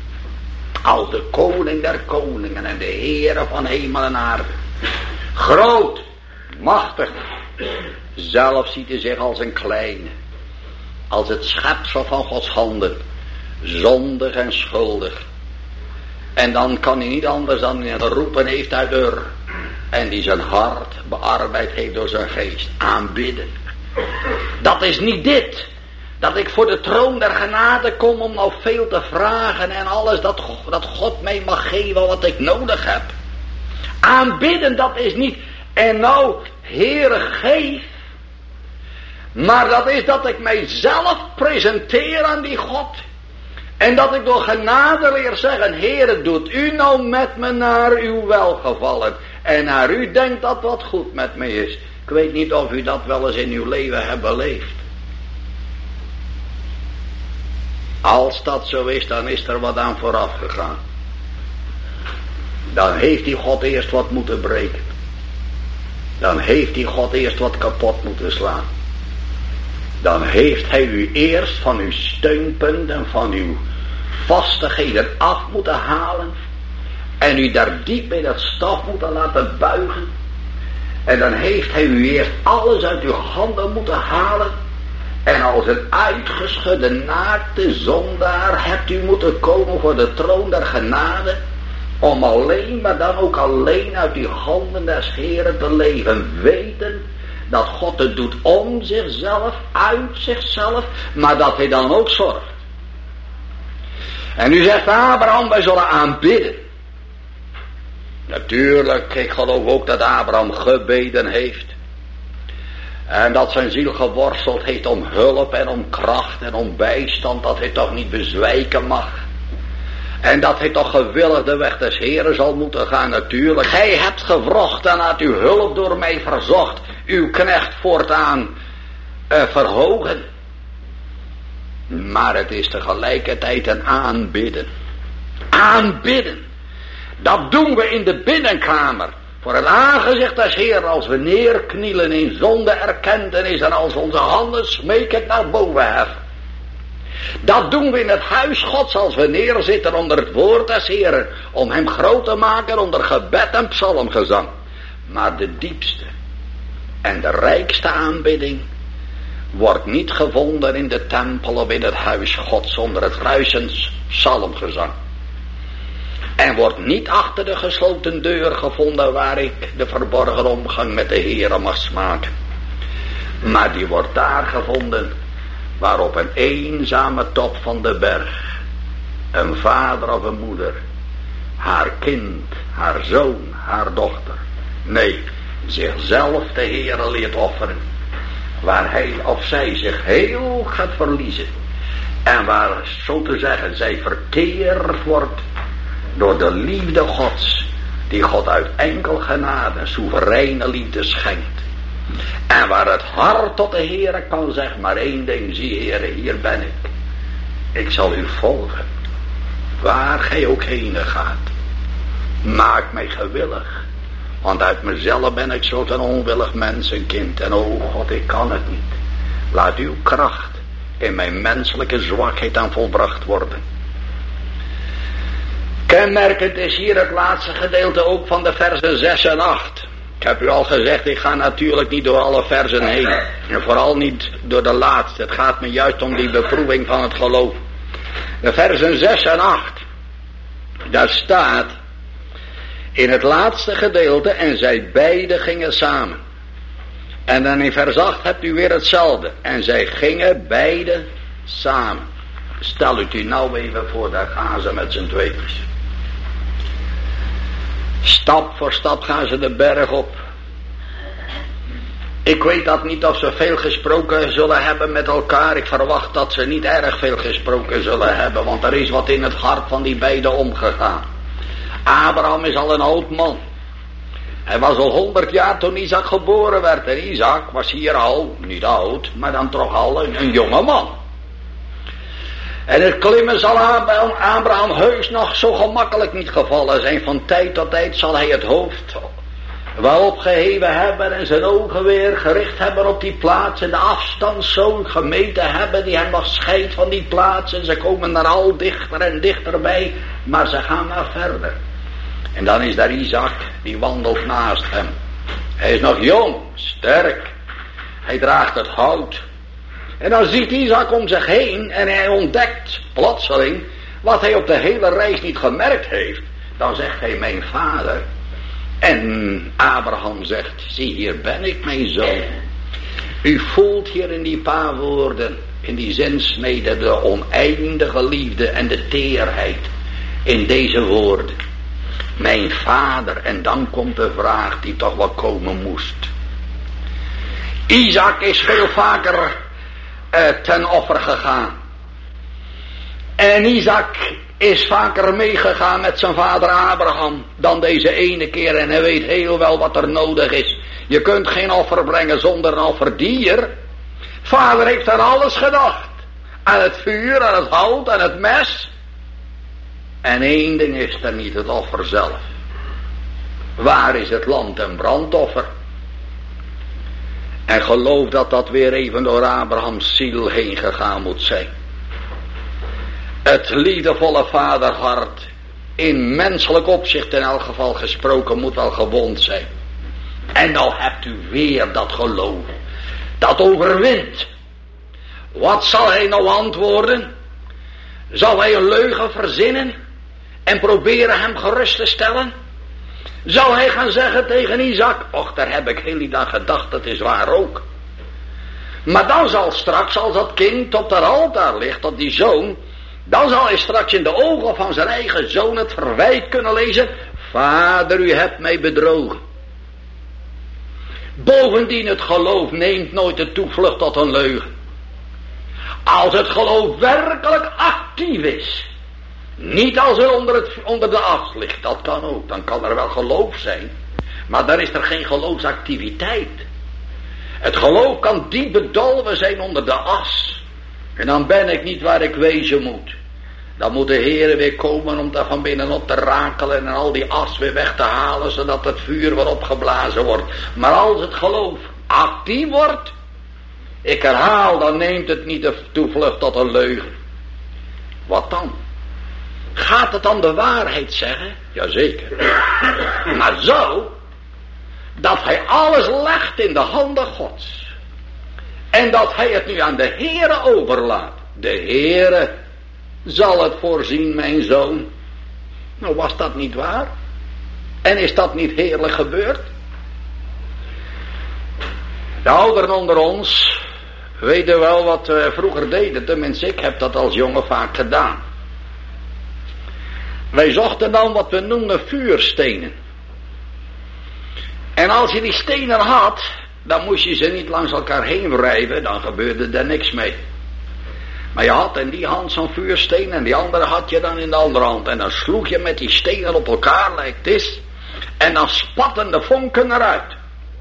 Als de koning der koningen en de Heere van hemel en aarde. Groot, machtig. Zelf ziet hij zich als een kleine. Als het schepsel van Gods handen. Zondig en schuldig. En dan kan hij niet anders dan hij geroepen heeft uit Ur. En die zijn hart bearbeid heeft door zijn geest. Aanbidden. Dat is niet dit. Dat ik voor de troon der genade kom om nou veel te vragen en alles dat God mij mag geven wat ik nodig heb. Aanbidden, dat is niet, en nou, Heere, geef. Maar dat is dat ik mijzelf presenteer aan die God. En dat ik door genade leer zeggen, Heere, doet u nou met me naar uw welgevallen. En naar u denkt dat wat goed met me is. Ik weet niet of u dat wel eens in uw leven hebt beleefd. Als dat zo is, dan is er wat aan vooraf gegaan. Dan heeft die God eerst wat moeten breken. Dan heeft die God eerst wat kapot moeten slaan. Dan heeft hij u eerst van uw steunpunt en van uw vastigheden af moeten halen. En u daar diep in dat stof moeten laten buigen. En dan heeft hij u eerst alles uit uw handen moeten halen. En als een uitgeschudde naakte zondaar hebt u moeten komen voor de troon der genade. Om alleen, maar dan ook alleen uit uw handen des Heeren te leven. Weten dat God het doet om zichzelf, uit zichzelf. Maar dat hij dan ook zorgt. En nu zegt Abraham, wij zullen aanbidden. Natuurlijk, ik geloof ook dat Abraham gebeden heeft. En dat zijn ziel geworsteld heeft om hulp en om kracht en om bijstand, dat hij toch niet bezwijken mag. En dat hij toch gewillig de weg des Heren zal moeten gaan natuurlijk. Hij hebt gewrocht en had uw hulp door mij verzocht. Uw knecht voortaan verhogen. Maar het is tegelijkertijd een aanbidden. Aanbidden. Dat doen we in de binnenkamer. Voor het aangezicht des Heeren als we neerknielen in zonde erkentenis en als onze handen smekend naar boven heffen. Dat doen we in het huis Gods als we neerzitten onder het woord des Heren. Om hem groot te maken onder gebed en psalmgezang. Maar de diepste en de rijkste aanbidding wordt niet gevonden in de tempel of in het huis Gods onder het ruisend psalmgezang. En wordt niet achter de gesloten deur gevonden waar ik de verborgen omgang met de Heere mag smaken. Maar die wordt daar gevonden waar op een eenzame top van de berg een vader of een moeder haar kind, haar zoon, haar dochter, nee, zichzelf de Heere leert offeren. Waar hij of zij zich heel gaat verliezen. En waar, zo te zeggen, zij verteerd wordt door de liefde Gods, die God uit enkel genade soevereine liefde schenkt. En waar het hart tot de Heere kan zeggen, maar één ding, zie Heere, hier ben ik. Ik zal u volgen, waar gij ook heen gaat. Maak mij gewillig, want uit mezelf ben ik zo'n onwillig mensenkind. En oh God, ik kan het niet. Laat uw kracht in mijn menselijke zwakheid aan volbracht worden. Kenmerkend is hier het laatste gedeelte ook van de versen 6 en 8. Ik heb u al gezegd, ik ga natuurlijk niet door alle versen heen. En vooral niet door de laatste. Het gaat me juist om die beproeving van het geloof. De versen 6 en 8. Daar staat in het laatste gedeelte, en zij beiden gingen samen. En dan in vers 8 hebt u weer hetzelfde. En zij gingen beiden samen. Stel u nou even voor, daar gaan ze met z'n tweeën. Stap voor stap gaan ze de berg op. Ik weet dat niet of ze veel gesproken zullen hebben met elkaar. Ik verwacht dat ze niet erg veel gesproken zullen hebben, want er is wat in het hart van die beiden omgegaan. Abraham is al een oud man. Hij was al 100 jaar toen Isaac geboren werd. En Isaac was hier al, niet oud, maar dan toch al een jonge man. En het klimmen zal Abraham heus nog zo gemakkelijk niet gevallen zijn. Van tijd tot tijd zal hij het hoofd wel opgeheven hebben en zijn ogen weer gericht hebben op die plaats. En de afstand zo gemeten hebben die hem nog scheidt van die plaats. En ze komen er al dichter en dichterbij, maar ze gaan maar verder. En dan is daar Isaac, die wandelt naast hem. Hij is nog jong, sterk. Hij draagt het hout. En dan ziet Isaac om zich heen en hij ontdekt plotseling wat hij op de hele reis niet gemerkt heeft. Dan zegt hij, mijn vader. En Abraham zegt, zie hier ben ik mijn zoon. U voelt hier in die paar woorden, in die zinsnede, de oneindige liefde en de teerheid in deze woorden. Mijn vader, en dan komt de vraag die toch wel komen moest. Isaac is veel vaker ten offer gegaan. En Isaac is vaker meegegaan met zijn vader Abraham dan deze ene keer. En hij weet heel wel wat er nodig is. Je kunt geen offer brengen zonder een offerdier. Vader heeft aan alles gedacht. Aan het vuur, aan het hout, aan het mes. En één ding is er niet, het offer zelf. Waar is het lam en brandoffer? En geloof dat dat weer even door Abrahams ziel heen gegaan moet zijn. Het liefdevolle vaderhart, in menselijk opzicht in elk geval gesproken, moet wel gewond zijn. En nou hebt u weer dat geloof, dat overwint. Wat zal hij nou antwoorden? Zal hij een leugen verzinnen en proberen hem gerust te stellen? Zal hij gaan zeggen tegen Isaac, och, daar heb ik heel die dag gedacht, dat is waar ook. Maar dan zal straks, als dat kind op dat altaar ligt, op die zoon, dan zal hij straks in de ogen van zijn eigen zoon het verwijt kunnen lezen. Vader, u hebt mij bedrogen. Bovendien, het geloof neemt nooit de toevlucht tot een leugen. Als het geloof werkelijk actief is, niet als het onder de as ligt, dat kan ook, dan kan er wel geloof zijn, maar dan is er geen geloofsactiviteit. Het geloof kan diep bedolven zijn onder de as, en dan ben ik niet waar ik wezen moet. Dan moet de Heere weer komen om daar van binnenop te rakelen en al die as weer weg te halen, zodat het vuur weer opgeblazen wordt. Maar als het geloof actief wordt, ik herhaal, dan neemt het niet de toevlucht tot een leugen. Wat dan? Gaat het dan de waarheid zeggen? Jazeker. Maar zo, dat hij alles legt in de handen Gods. En dat hij het nu aan de Heere overlaat. De Heere zal het voorzien, mijn zoon. Nou, was dat niet waar? En is dat niet heerlijk gebeurd? De ouderen onder ons weten wel wat we vroeger deden. Tenminste, ik heb dat als jongen vaak gedaan. Wij zochten dan wat we noemden vuurstenen. En als je die stenen had, dan moest je ze niet langs elkaar heen wrijven, dan gebeurde er niks mee. Maar je had in die hand zo'n vuursteen en die andere had je dan in de andere hand. En dan sloeg je met die stenen op elkaar, lijkt dit. En dan spatten de vonken eruit.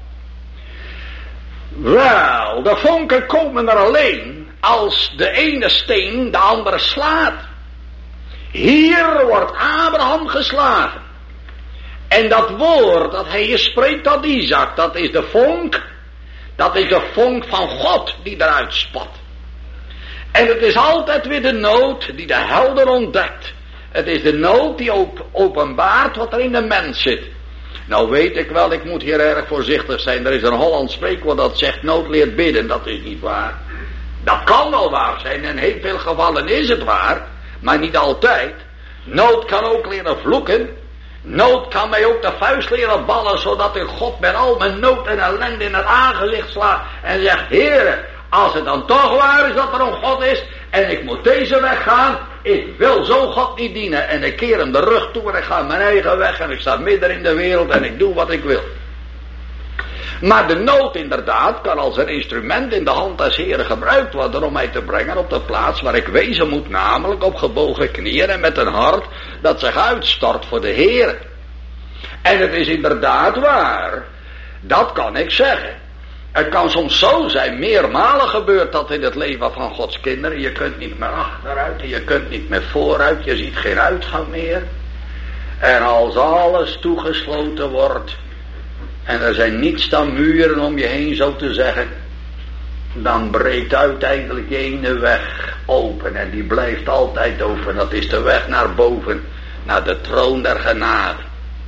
Wel, de vonken komen er alleen als de ene steen de andere slaat. Hier wordt Abraham geslagen. En dat woord dat hij hier spreekt tot Isaac, dat is de vonk. Dat is de vonk van God die eruit spat. En het is altijd weer de nood die de helder ontdekt. Het is de nood die openbaart wat er in de mens zit. Nou weet ik wel, ik moet hier erg voorzichtig zijn. Er is een Hollands spreekwoord dat zegt nood leert bidden. Dat is niet waar. Dat kan wel waar zijn. In heel veel gevallen is het waar. Maar niet altijd. Nood kan ook leren vloeken. Nood kan mij ook de vuist leren ballen. Zodat ik God met al mijn nood en ellende in het aangezicht sla. En zegt, Heere, als het dan toch waar is dat er een God is. En ik moet deze weg gaan. Ik wil zo God niet dienen. En ik keer hem de rug toe en ik ga mijn eigen weg. En ik sta midden in de wereld en ik doe wat ik wil. Maar de nood inderdaad kan als een instrument in de hand des Heren gebruikt worden om mij te brengen op de plaats waar ik wezen moet. Namelijk op gebogen knieën en met een hart dat zich uitstort voor de Heren. En het is inderdaad waar. Dat kan ik zeggen. Het kan soms zo zijn, meermalen gebeurt dat in het leven van Gods kinderen. Je kunt niet meer achteruit en je kunt niet meer vooruit, je ziet geen uitgang meer. En als alles toegesloten wordt en er zijn niets dan muren om je heen, zo te zeggen, dan breekt uiteindelijk die ene weg open en die blijft altijd open. Dat is de weg naar boven, naar de troon der genade.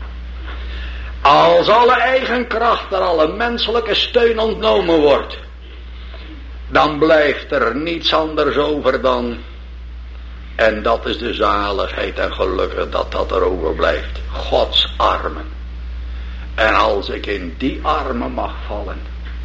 Als alle eigen kracht en alle menselijke steun ontnomen wordt, dan blijft er niets anders over dan, en dat is de zaligheid en gelukkig dat dat er overblijft, Gods armen. En als ik in die armen mag vallen,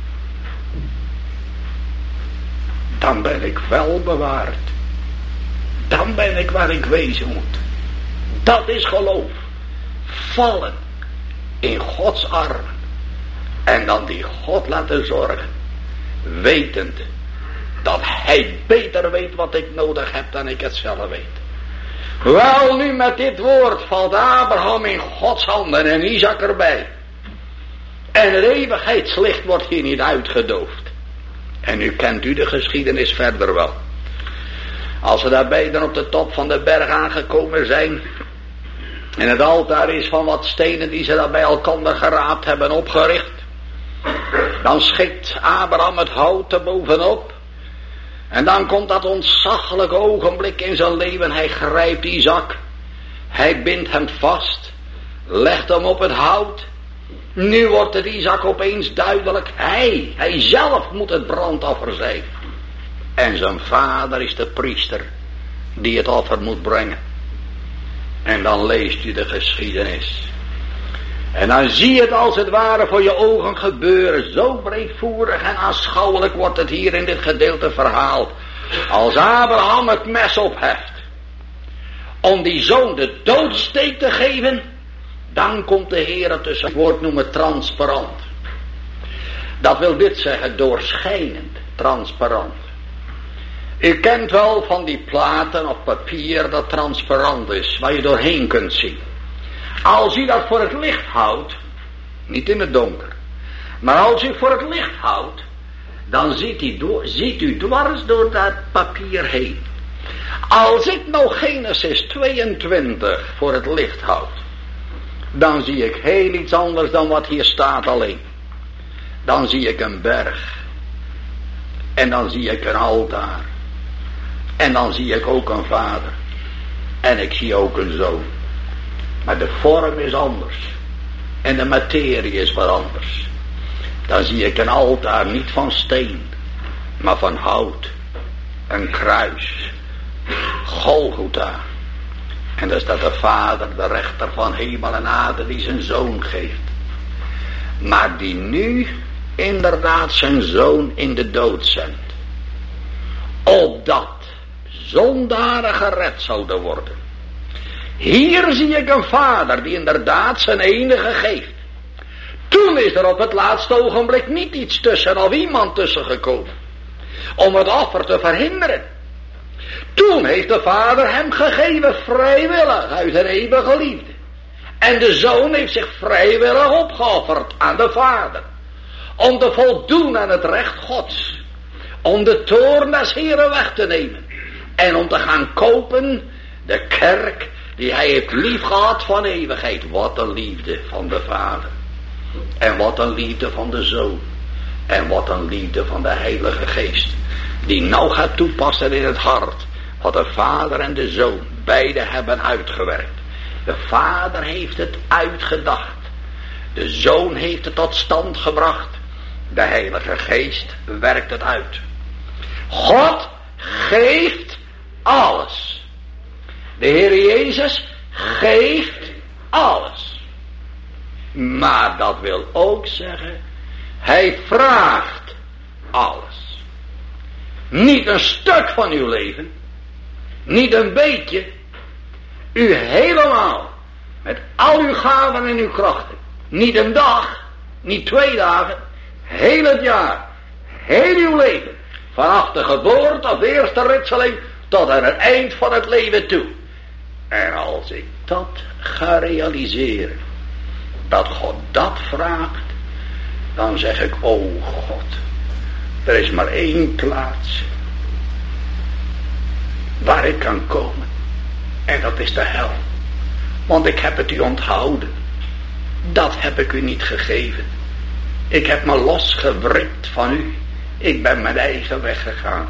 dan ben ik wel bewaard. Dan ben ik waar ik wezen moet. Dat is geloof. Vallen in Gods armen. En dan die God laten zorgen. Wetend dat hij beter weet wat ik nodig heb dan ik het zelf weet. Wel, nu met dit woord valt Abraham in Gods handen en Isaac erbij. En het eeuwigheidslicht wordt hier niet uitgedoofd. En nu kent u de geschiedenis verder wel. Als ze daar beiden op de top van de berg aangekomen zijn, en het altaar is van wat stenen die ze daar bij elkaar geraapt hebben opgericht, dan schikt Abraham het hout er bovenop. En dan komt dat ontzaglijke ogenblik in zijn leven. Hij grijpt Isaac. Hij bindt hem vast. Legt hem op het hout. Nu wordt het Isaac opeens duidelijk. Hij zelf moet het brandoffer zijn. En zijn vader is de priester die het offer moet brengen. En dan leest u de geschiedenis. En dan zie je het als het ware voor je ogen gebeuren. Zo breedvoerig en aanschouwelijk wordt het hier in dit gedeelte verhaald. Als Abraham het mes opheft om die zoon de doodsteek te geven, dan komt de Heer tussen. Het woord noemen transparant. Dat wil dit zeggen, doorschijnend, transparant. U kent wel van die platen of papier dat transparant is, waar je doorheen kunt zien. Als u dat voor het licht houdt, niet in het donker, maar als u voor het licht houdt, dan ziet u dwars door dat papier heen. Als ik nou Genesis 22 voor het licht houd, dan zie ik heel iets anders dan wat hier staat alleen. Dan zie ik een berg. En dan zie ik een altaar. En dan zie ik ook een vader. En ik zie ook een zoon. Maar de vorm is anders. En de materie is wat anders. Dan zie ik een altaar niet van steen, maar van hout. Een kruis. Golgotha. En daar staat de Vader, de rechter van hemel en aarde, die zijn zoon geeft. Maar die nu inderdaad zijn zoon in de dood zendt. Opdat zondaren gered zouden worden. Hier zie ik een vader die inderdaad zijn enige geeft. Toen is er op het laatste ogenblik niet iets tussen of iemand tussen gekomen. Om het offer te verhinderen. Toen heeft de vader hem gegeven vrijwillig uit zijn eeuwige liefde. En de zoon heeft zich vrijwillig opgeofferd aan de vader. Om te voldoen aan het recht Gods. Om de toorn des Heren weg te nemen. En om te gaan kopen de kerk die hij heeft lief gehad van eeuwigheid. Wat een liefde van de vader. En wat een liefde van de zoon. En wat een liefde van de Heilige Geest. Die nou gaat toepassen in het hart. Wat de vader en de zoon beide hebben uitgewerkt. De vader heeft het uitgedacht. De zoon heeft het tot stand gebracht. De Heilige Geest werkt het uit. God geeft alles. De Heer Jezus geeft alles. Maar dat wil ook zeggen, hij vraagt alles. Niet een stuk van uw leven. Niet een beetje. U helemaal. Met al uw gaven en uw krachten. Niet een dag. Niet 2 dagen. Heel het jaar. Heel uw leven. Vanaf de geboorte of de eerste ritseling tot aan het eind van het leven toe. En als ik dat ga realiseren. Dat God dat vraagt. Dan zeg ik, oh God. Er is maar 1 plaats. Waar ik kan komen. En dat is de hel. Want ik heb het u onthouden. Dat heb ik u niet gegeven. Ik heb me losgewrikt van u. Ik ben mijn eigen weg gegaan.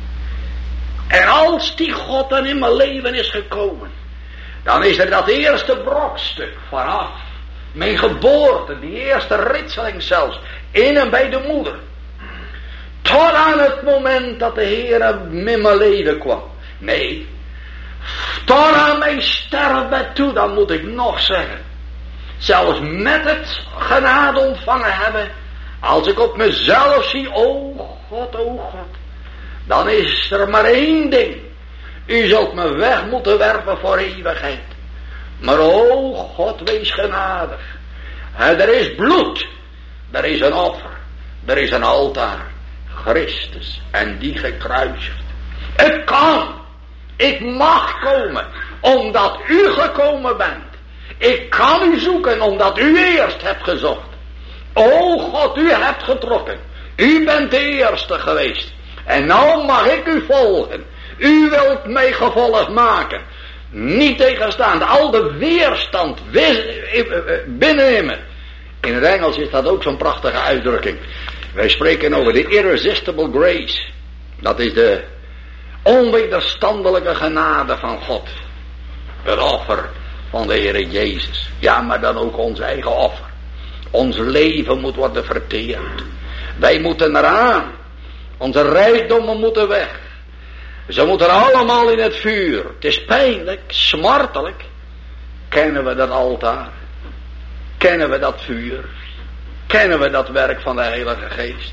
En als die God dan in mijn leven is gekomen. Dan is er dat eerste brokstuk vanaf. Mijn geboorte. Die eerste ritseling zelfs. In en bij de moeder. Tot aan het moment dat de Heer in mijn leven kwam. Nee. Tot aan mijn sterfbed toe, dan moet ik nog zeggen. Zelfs met het genade ontvangen hebben. Als ik op mezelf zie, oh God. Dan is er maar 1 ding. U zult me weg moeten werpen voor eeuwigheid. Maar oh God, wees genadig. Er is bloed. Er is een offer. Er is een altaar. Christus. En die gekruisigd. Het kan. Ik mag komen. Omdat u gekomen bent. Ik kan u zoeken omdat u eerst hebt gezocht. O God, u hebt getrokken. U bent de eerste geweest. En nou mag ik u volgen. U wilt mij gevolgd maken. Niet tegenstaande. Al de weerstand binnenin me. In het Engels is dat ook zo'n prachtige uitdrukking. Wij spreken over de irresistible grace. Dat is de onwederstandelijke genade van God. Het offer van de Heer Jezus. Ja, maar dan ook ons eigen offer. Ons leven moet worden verteerd. Wij moeten eraan. Onze rijkdommen moeten weg. Ze moeten allemaal in het vuur. Het is pijnlijk, smartelijk. Kennen we dat altaar? Kennen we dat vuur? Kennen we dat werk van de Heilige Geest?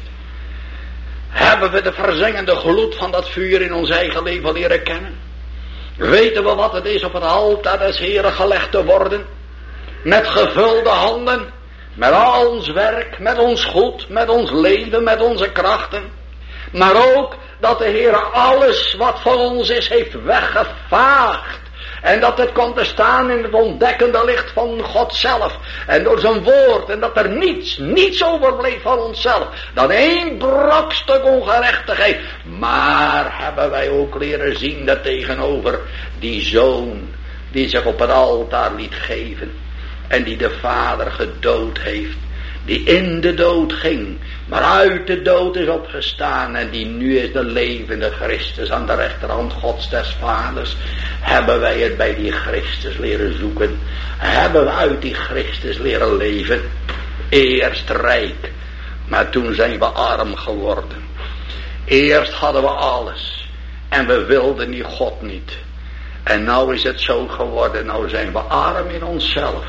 Hebben we de verzengende gloed van dat vuur in ons eigen leven leren kennen? Weten we wat het is op het altaar des Heren gelegd te worden? Met gevulde handen, Met al ons werk, met ons goed, met ons leven, met onze krachten. Maar ook dat de Heer alles wat van ons is heeft weggevaagd. En dat het komt te staan in het ontdekkende licht van God zelf. En door zijn woord. En dat er niets overbleef van onszelf. Dan één brokstuk ongerechtigheid. Maar hebben wij ook leren zien dat tegenover die zoon die zich op het altaar liet geven. En die de vader gedood heeft. Die in de dood ging. Maar uit de dood is opgestaan. En die nu is de levende Christus aan de rechterhand Gods des Vaders. Hebben wij het bij die Christus leren zoeken. Hebben we uit die Christus leren leven. Eerst rijk. Maar toen zijn we arm geworden. Eerst hadden we alles. En we wilden die God niet. En nou is het zo geworden. Nou zijn we arm in onszelf.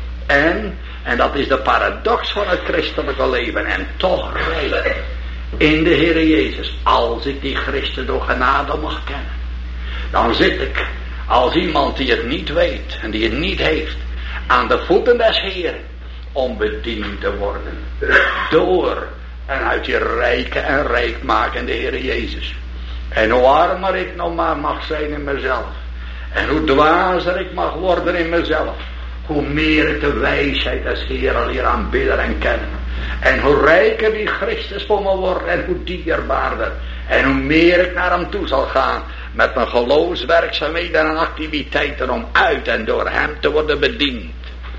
En dat is de paradox van het christelijke leven. En toch rijk in de Heere Jezus. Als ik die Christus door genade mag kennen. Dan zit ik als iemand die het niet weet. En die het niet heeft. Aan de voeten des Heeren. Om bediend te worden. Door en uit die rijke en rijkmakende Heere Jezus. En hoe armer ik nog maar mag zijn in mezelf. En hoe dwazer ik mag worden in mezelf. Hoe meer ik de wijsheid des Heeren leer aanbidden en kennen. En hoe rijker die Christus voor me wordt. En hoe dierbaarder. En hoe meer ik naar hem toe zal gaan. Met mijn geloofswerkzaamheden en activiteiten. Om uit en door hem te worden bediend.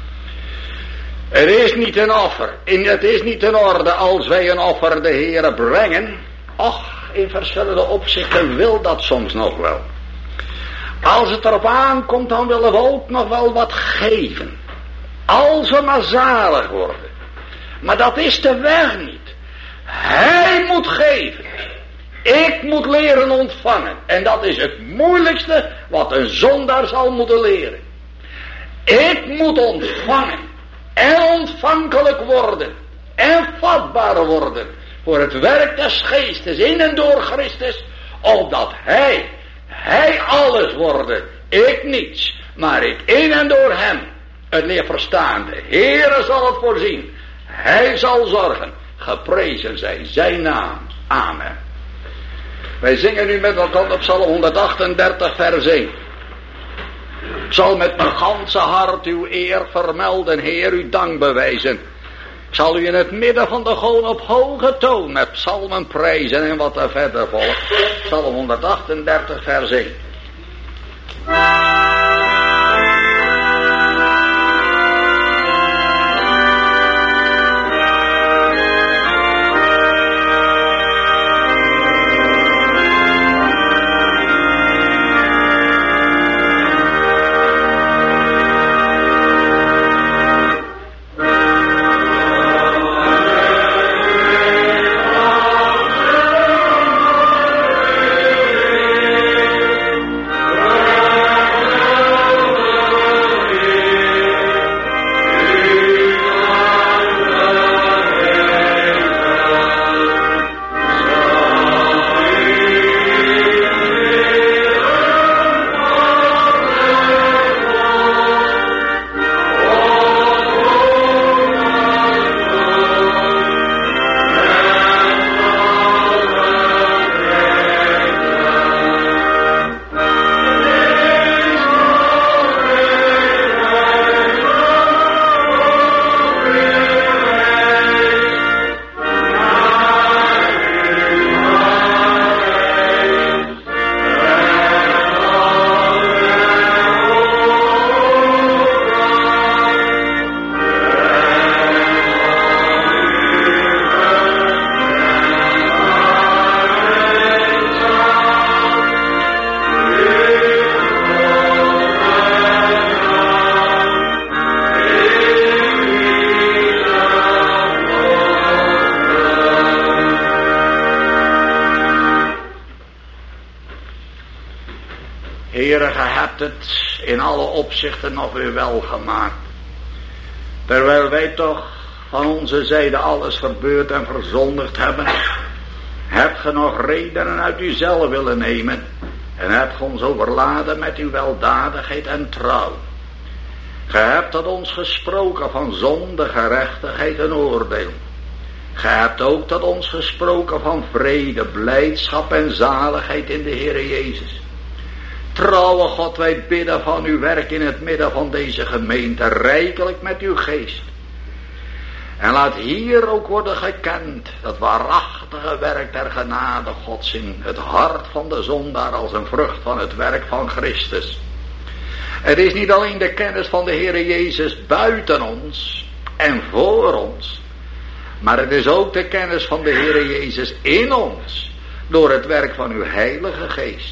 Het is niet een offer. Het is niet in orde als wij een offer de Heere brengen. Och, in verschillende opzichten wil dat soms nog wel. Als het erop aankomt, dan willen we ook nog wel wat geven. Als we maar zalig worden. Maar dat is de weg niet. Hij moet geven. Ik moet leren ontvangen. En dat is het moeilijkste wat een zondaar zal moeten leren. Ik moet ontvangen. En ontvankelijk worden. En vatbaar worden. Voor het werk des geestes in en door Christus. Opdat Hij alles worden. Ik niets. Maar ik in en door hem. Het leer verstaan. De Heere zal het voorzien. Hij zal zorgen. Geprezen zij zijn naam. Amen. Wij zingen nu met elkaar op Psalm 138 vers 1. Ik zal met mijn ganse hart uw eer vermelden, Heer, uw dank bewijzen. Ik zal u in het midden van de goon op hoge toon met psalmen prijzen en wat er verder volgt. Psalm 138 vers 1. Heere, gij hebt het in alle opzichten nog weer wel gemaakt. Terwijl wij toch van onze zijde alles verbeurd en verzondigd hebben, hebt ge nog redenen uit uzelf willen nemen en hebt ge ons overladen met uw weldadigheid en trouw. Ge hebt tot ons gesproken van zonde, gerechtigheid en oordeel. Ge hebt ook tot ons gesproken van vrede, blijdschap en zaligheid in de Heere Jezus. Trouwe God, wij bidden van uw werk in het midden van deze gemeente, rijkelijk met uw geest. En laat hier ook worden gekend dat waarachtige werk der genade Gods in het hart van de zondaar als een vrucht van het werk van Christus. Het is niet alleen de kennis van de Heere Jezus buiten ons en voor ons, maar het is ook de kennis van de Heere Jezus in ons, door het werk van uw Heilige Geest.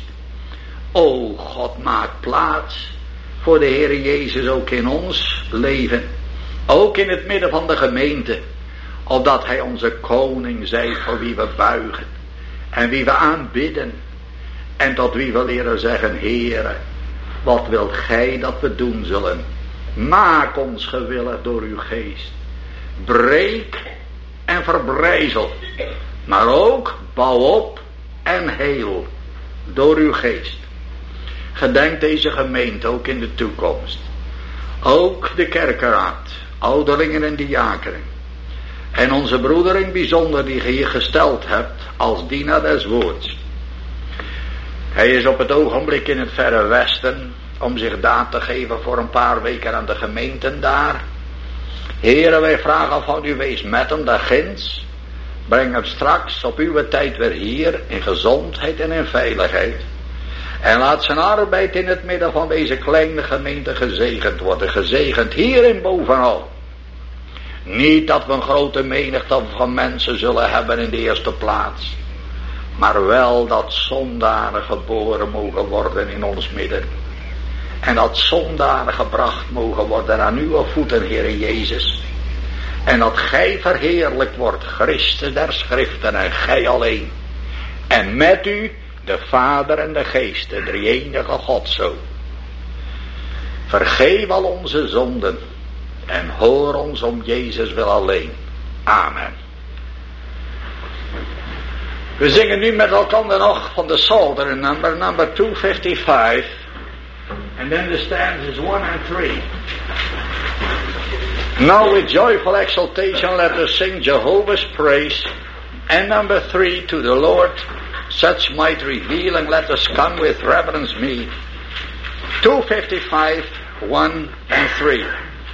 O God, maak plaats voor de Heere Jezus ook in ons leven, ook in het midden van de gemeente, opdat hij onze koning zij voor wie we buigen en wie we aanbidden en tot wie we leren zeggen, Heere, wat wilt gij dat we doen zullen? Maak ons gewillig door uw geest. Breek en verbrijzel, maar ook bouw op en heel door uw geest. Gedenk deze gemeente ook in de toekomst. Ook de kerkenraad, ouderlingen en diakenen. En onze broeder in het bijzonder die je hier gesteld hebt als dienaar des woords. Hij is op het ogenblik in het verre westen om zich daar te geven voor een paar weken aan de gemeenten daar. Heren, wij vragen van u, wees met hem daar ginds. Breng hem straks op uw tijd weer hier in gezondheid en in veiligheid. En laat zijn arbeid in het midden van deze kleine gemeente gezegend worden. Gezegend hierin bovenal. Niet dat we een grote menigte van mensen zullen hebben in de eerste plaats. Maar wel dat zondaren geboren mogen worden in ons midden. En dat zondaren gebracht mogen worden aan uw voeten, Heere Jezus. En dat gij verheerlijkt wordt, Christus der Schriften en gij alleen. En met u de Vader en de Geest, de drie-enige God zo. Vergeef al onze zonden en hoor ons om Jezus wil alleen. Amen. We zingen nu met elkaar nog van de Psalter number 255. And then the stanzas 1 and 3. Now with joyful exultation let us sing Jehovah's praise. And number 3, to the Lord such might revealing, let us come with reverence meet. 255, 1 and 3.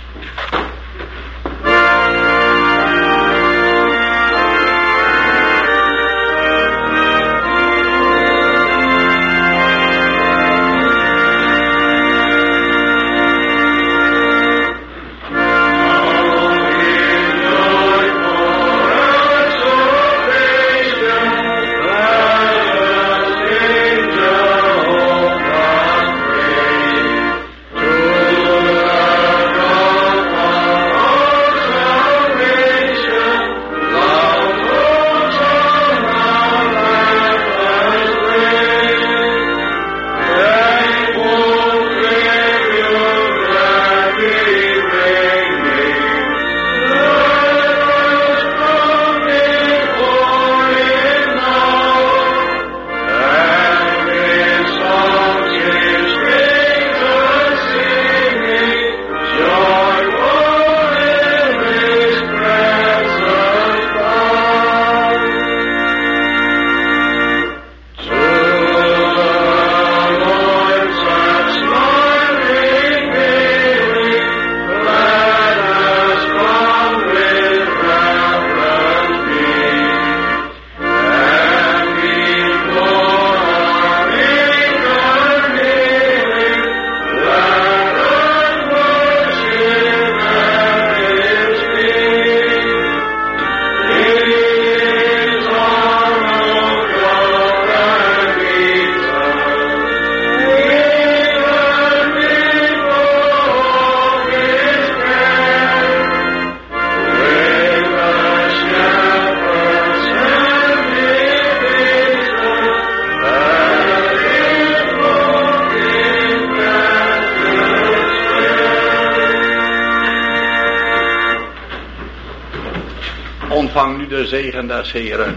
Ontvang nu de zegen des Heeren.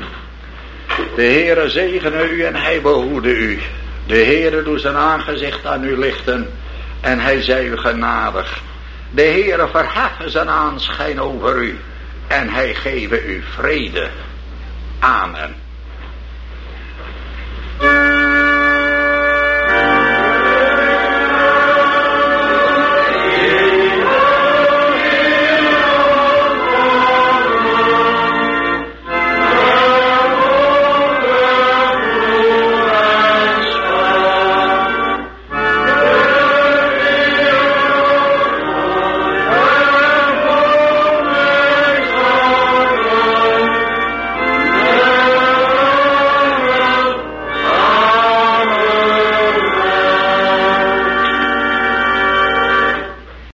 De Heere zegene u en hij behoede u. De Heere doet zijn aangezicht aan u lichten en hij zij u genadig. De Heere verheffen zijn aanschijn over u en hij geven u vrede. Amen.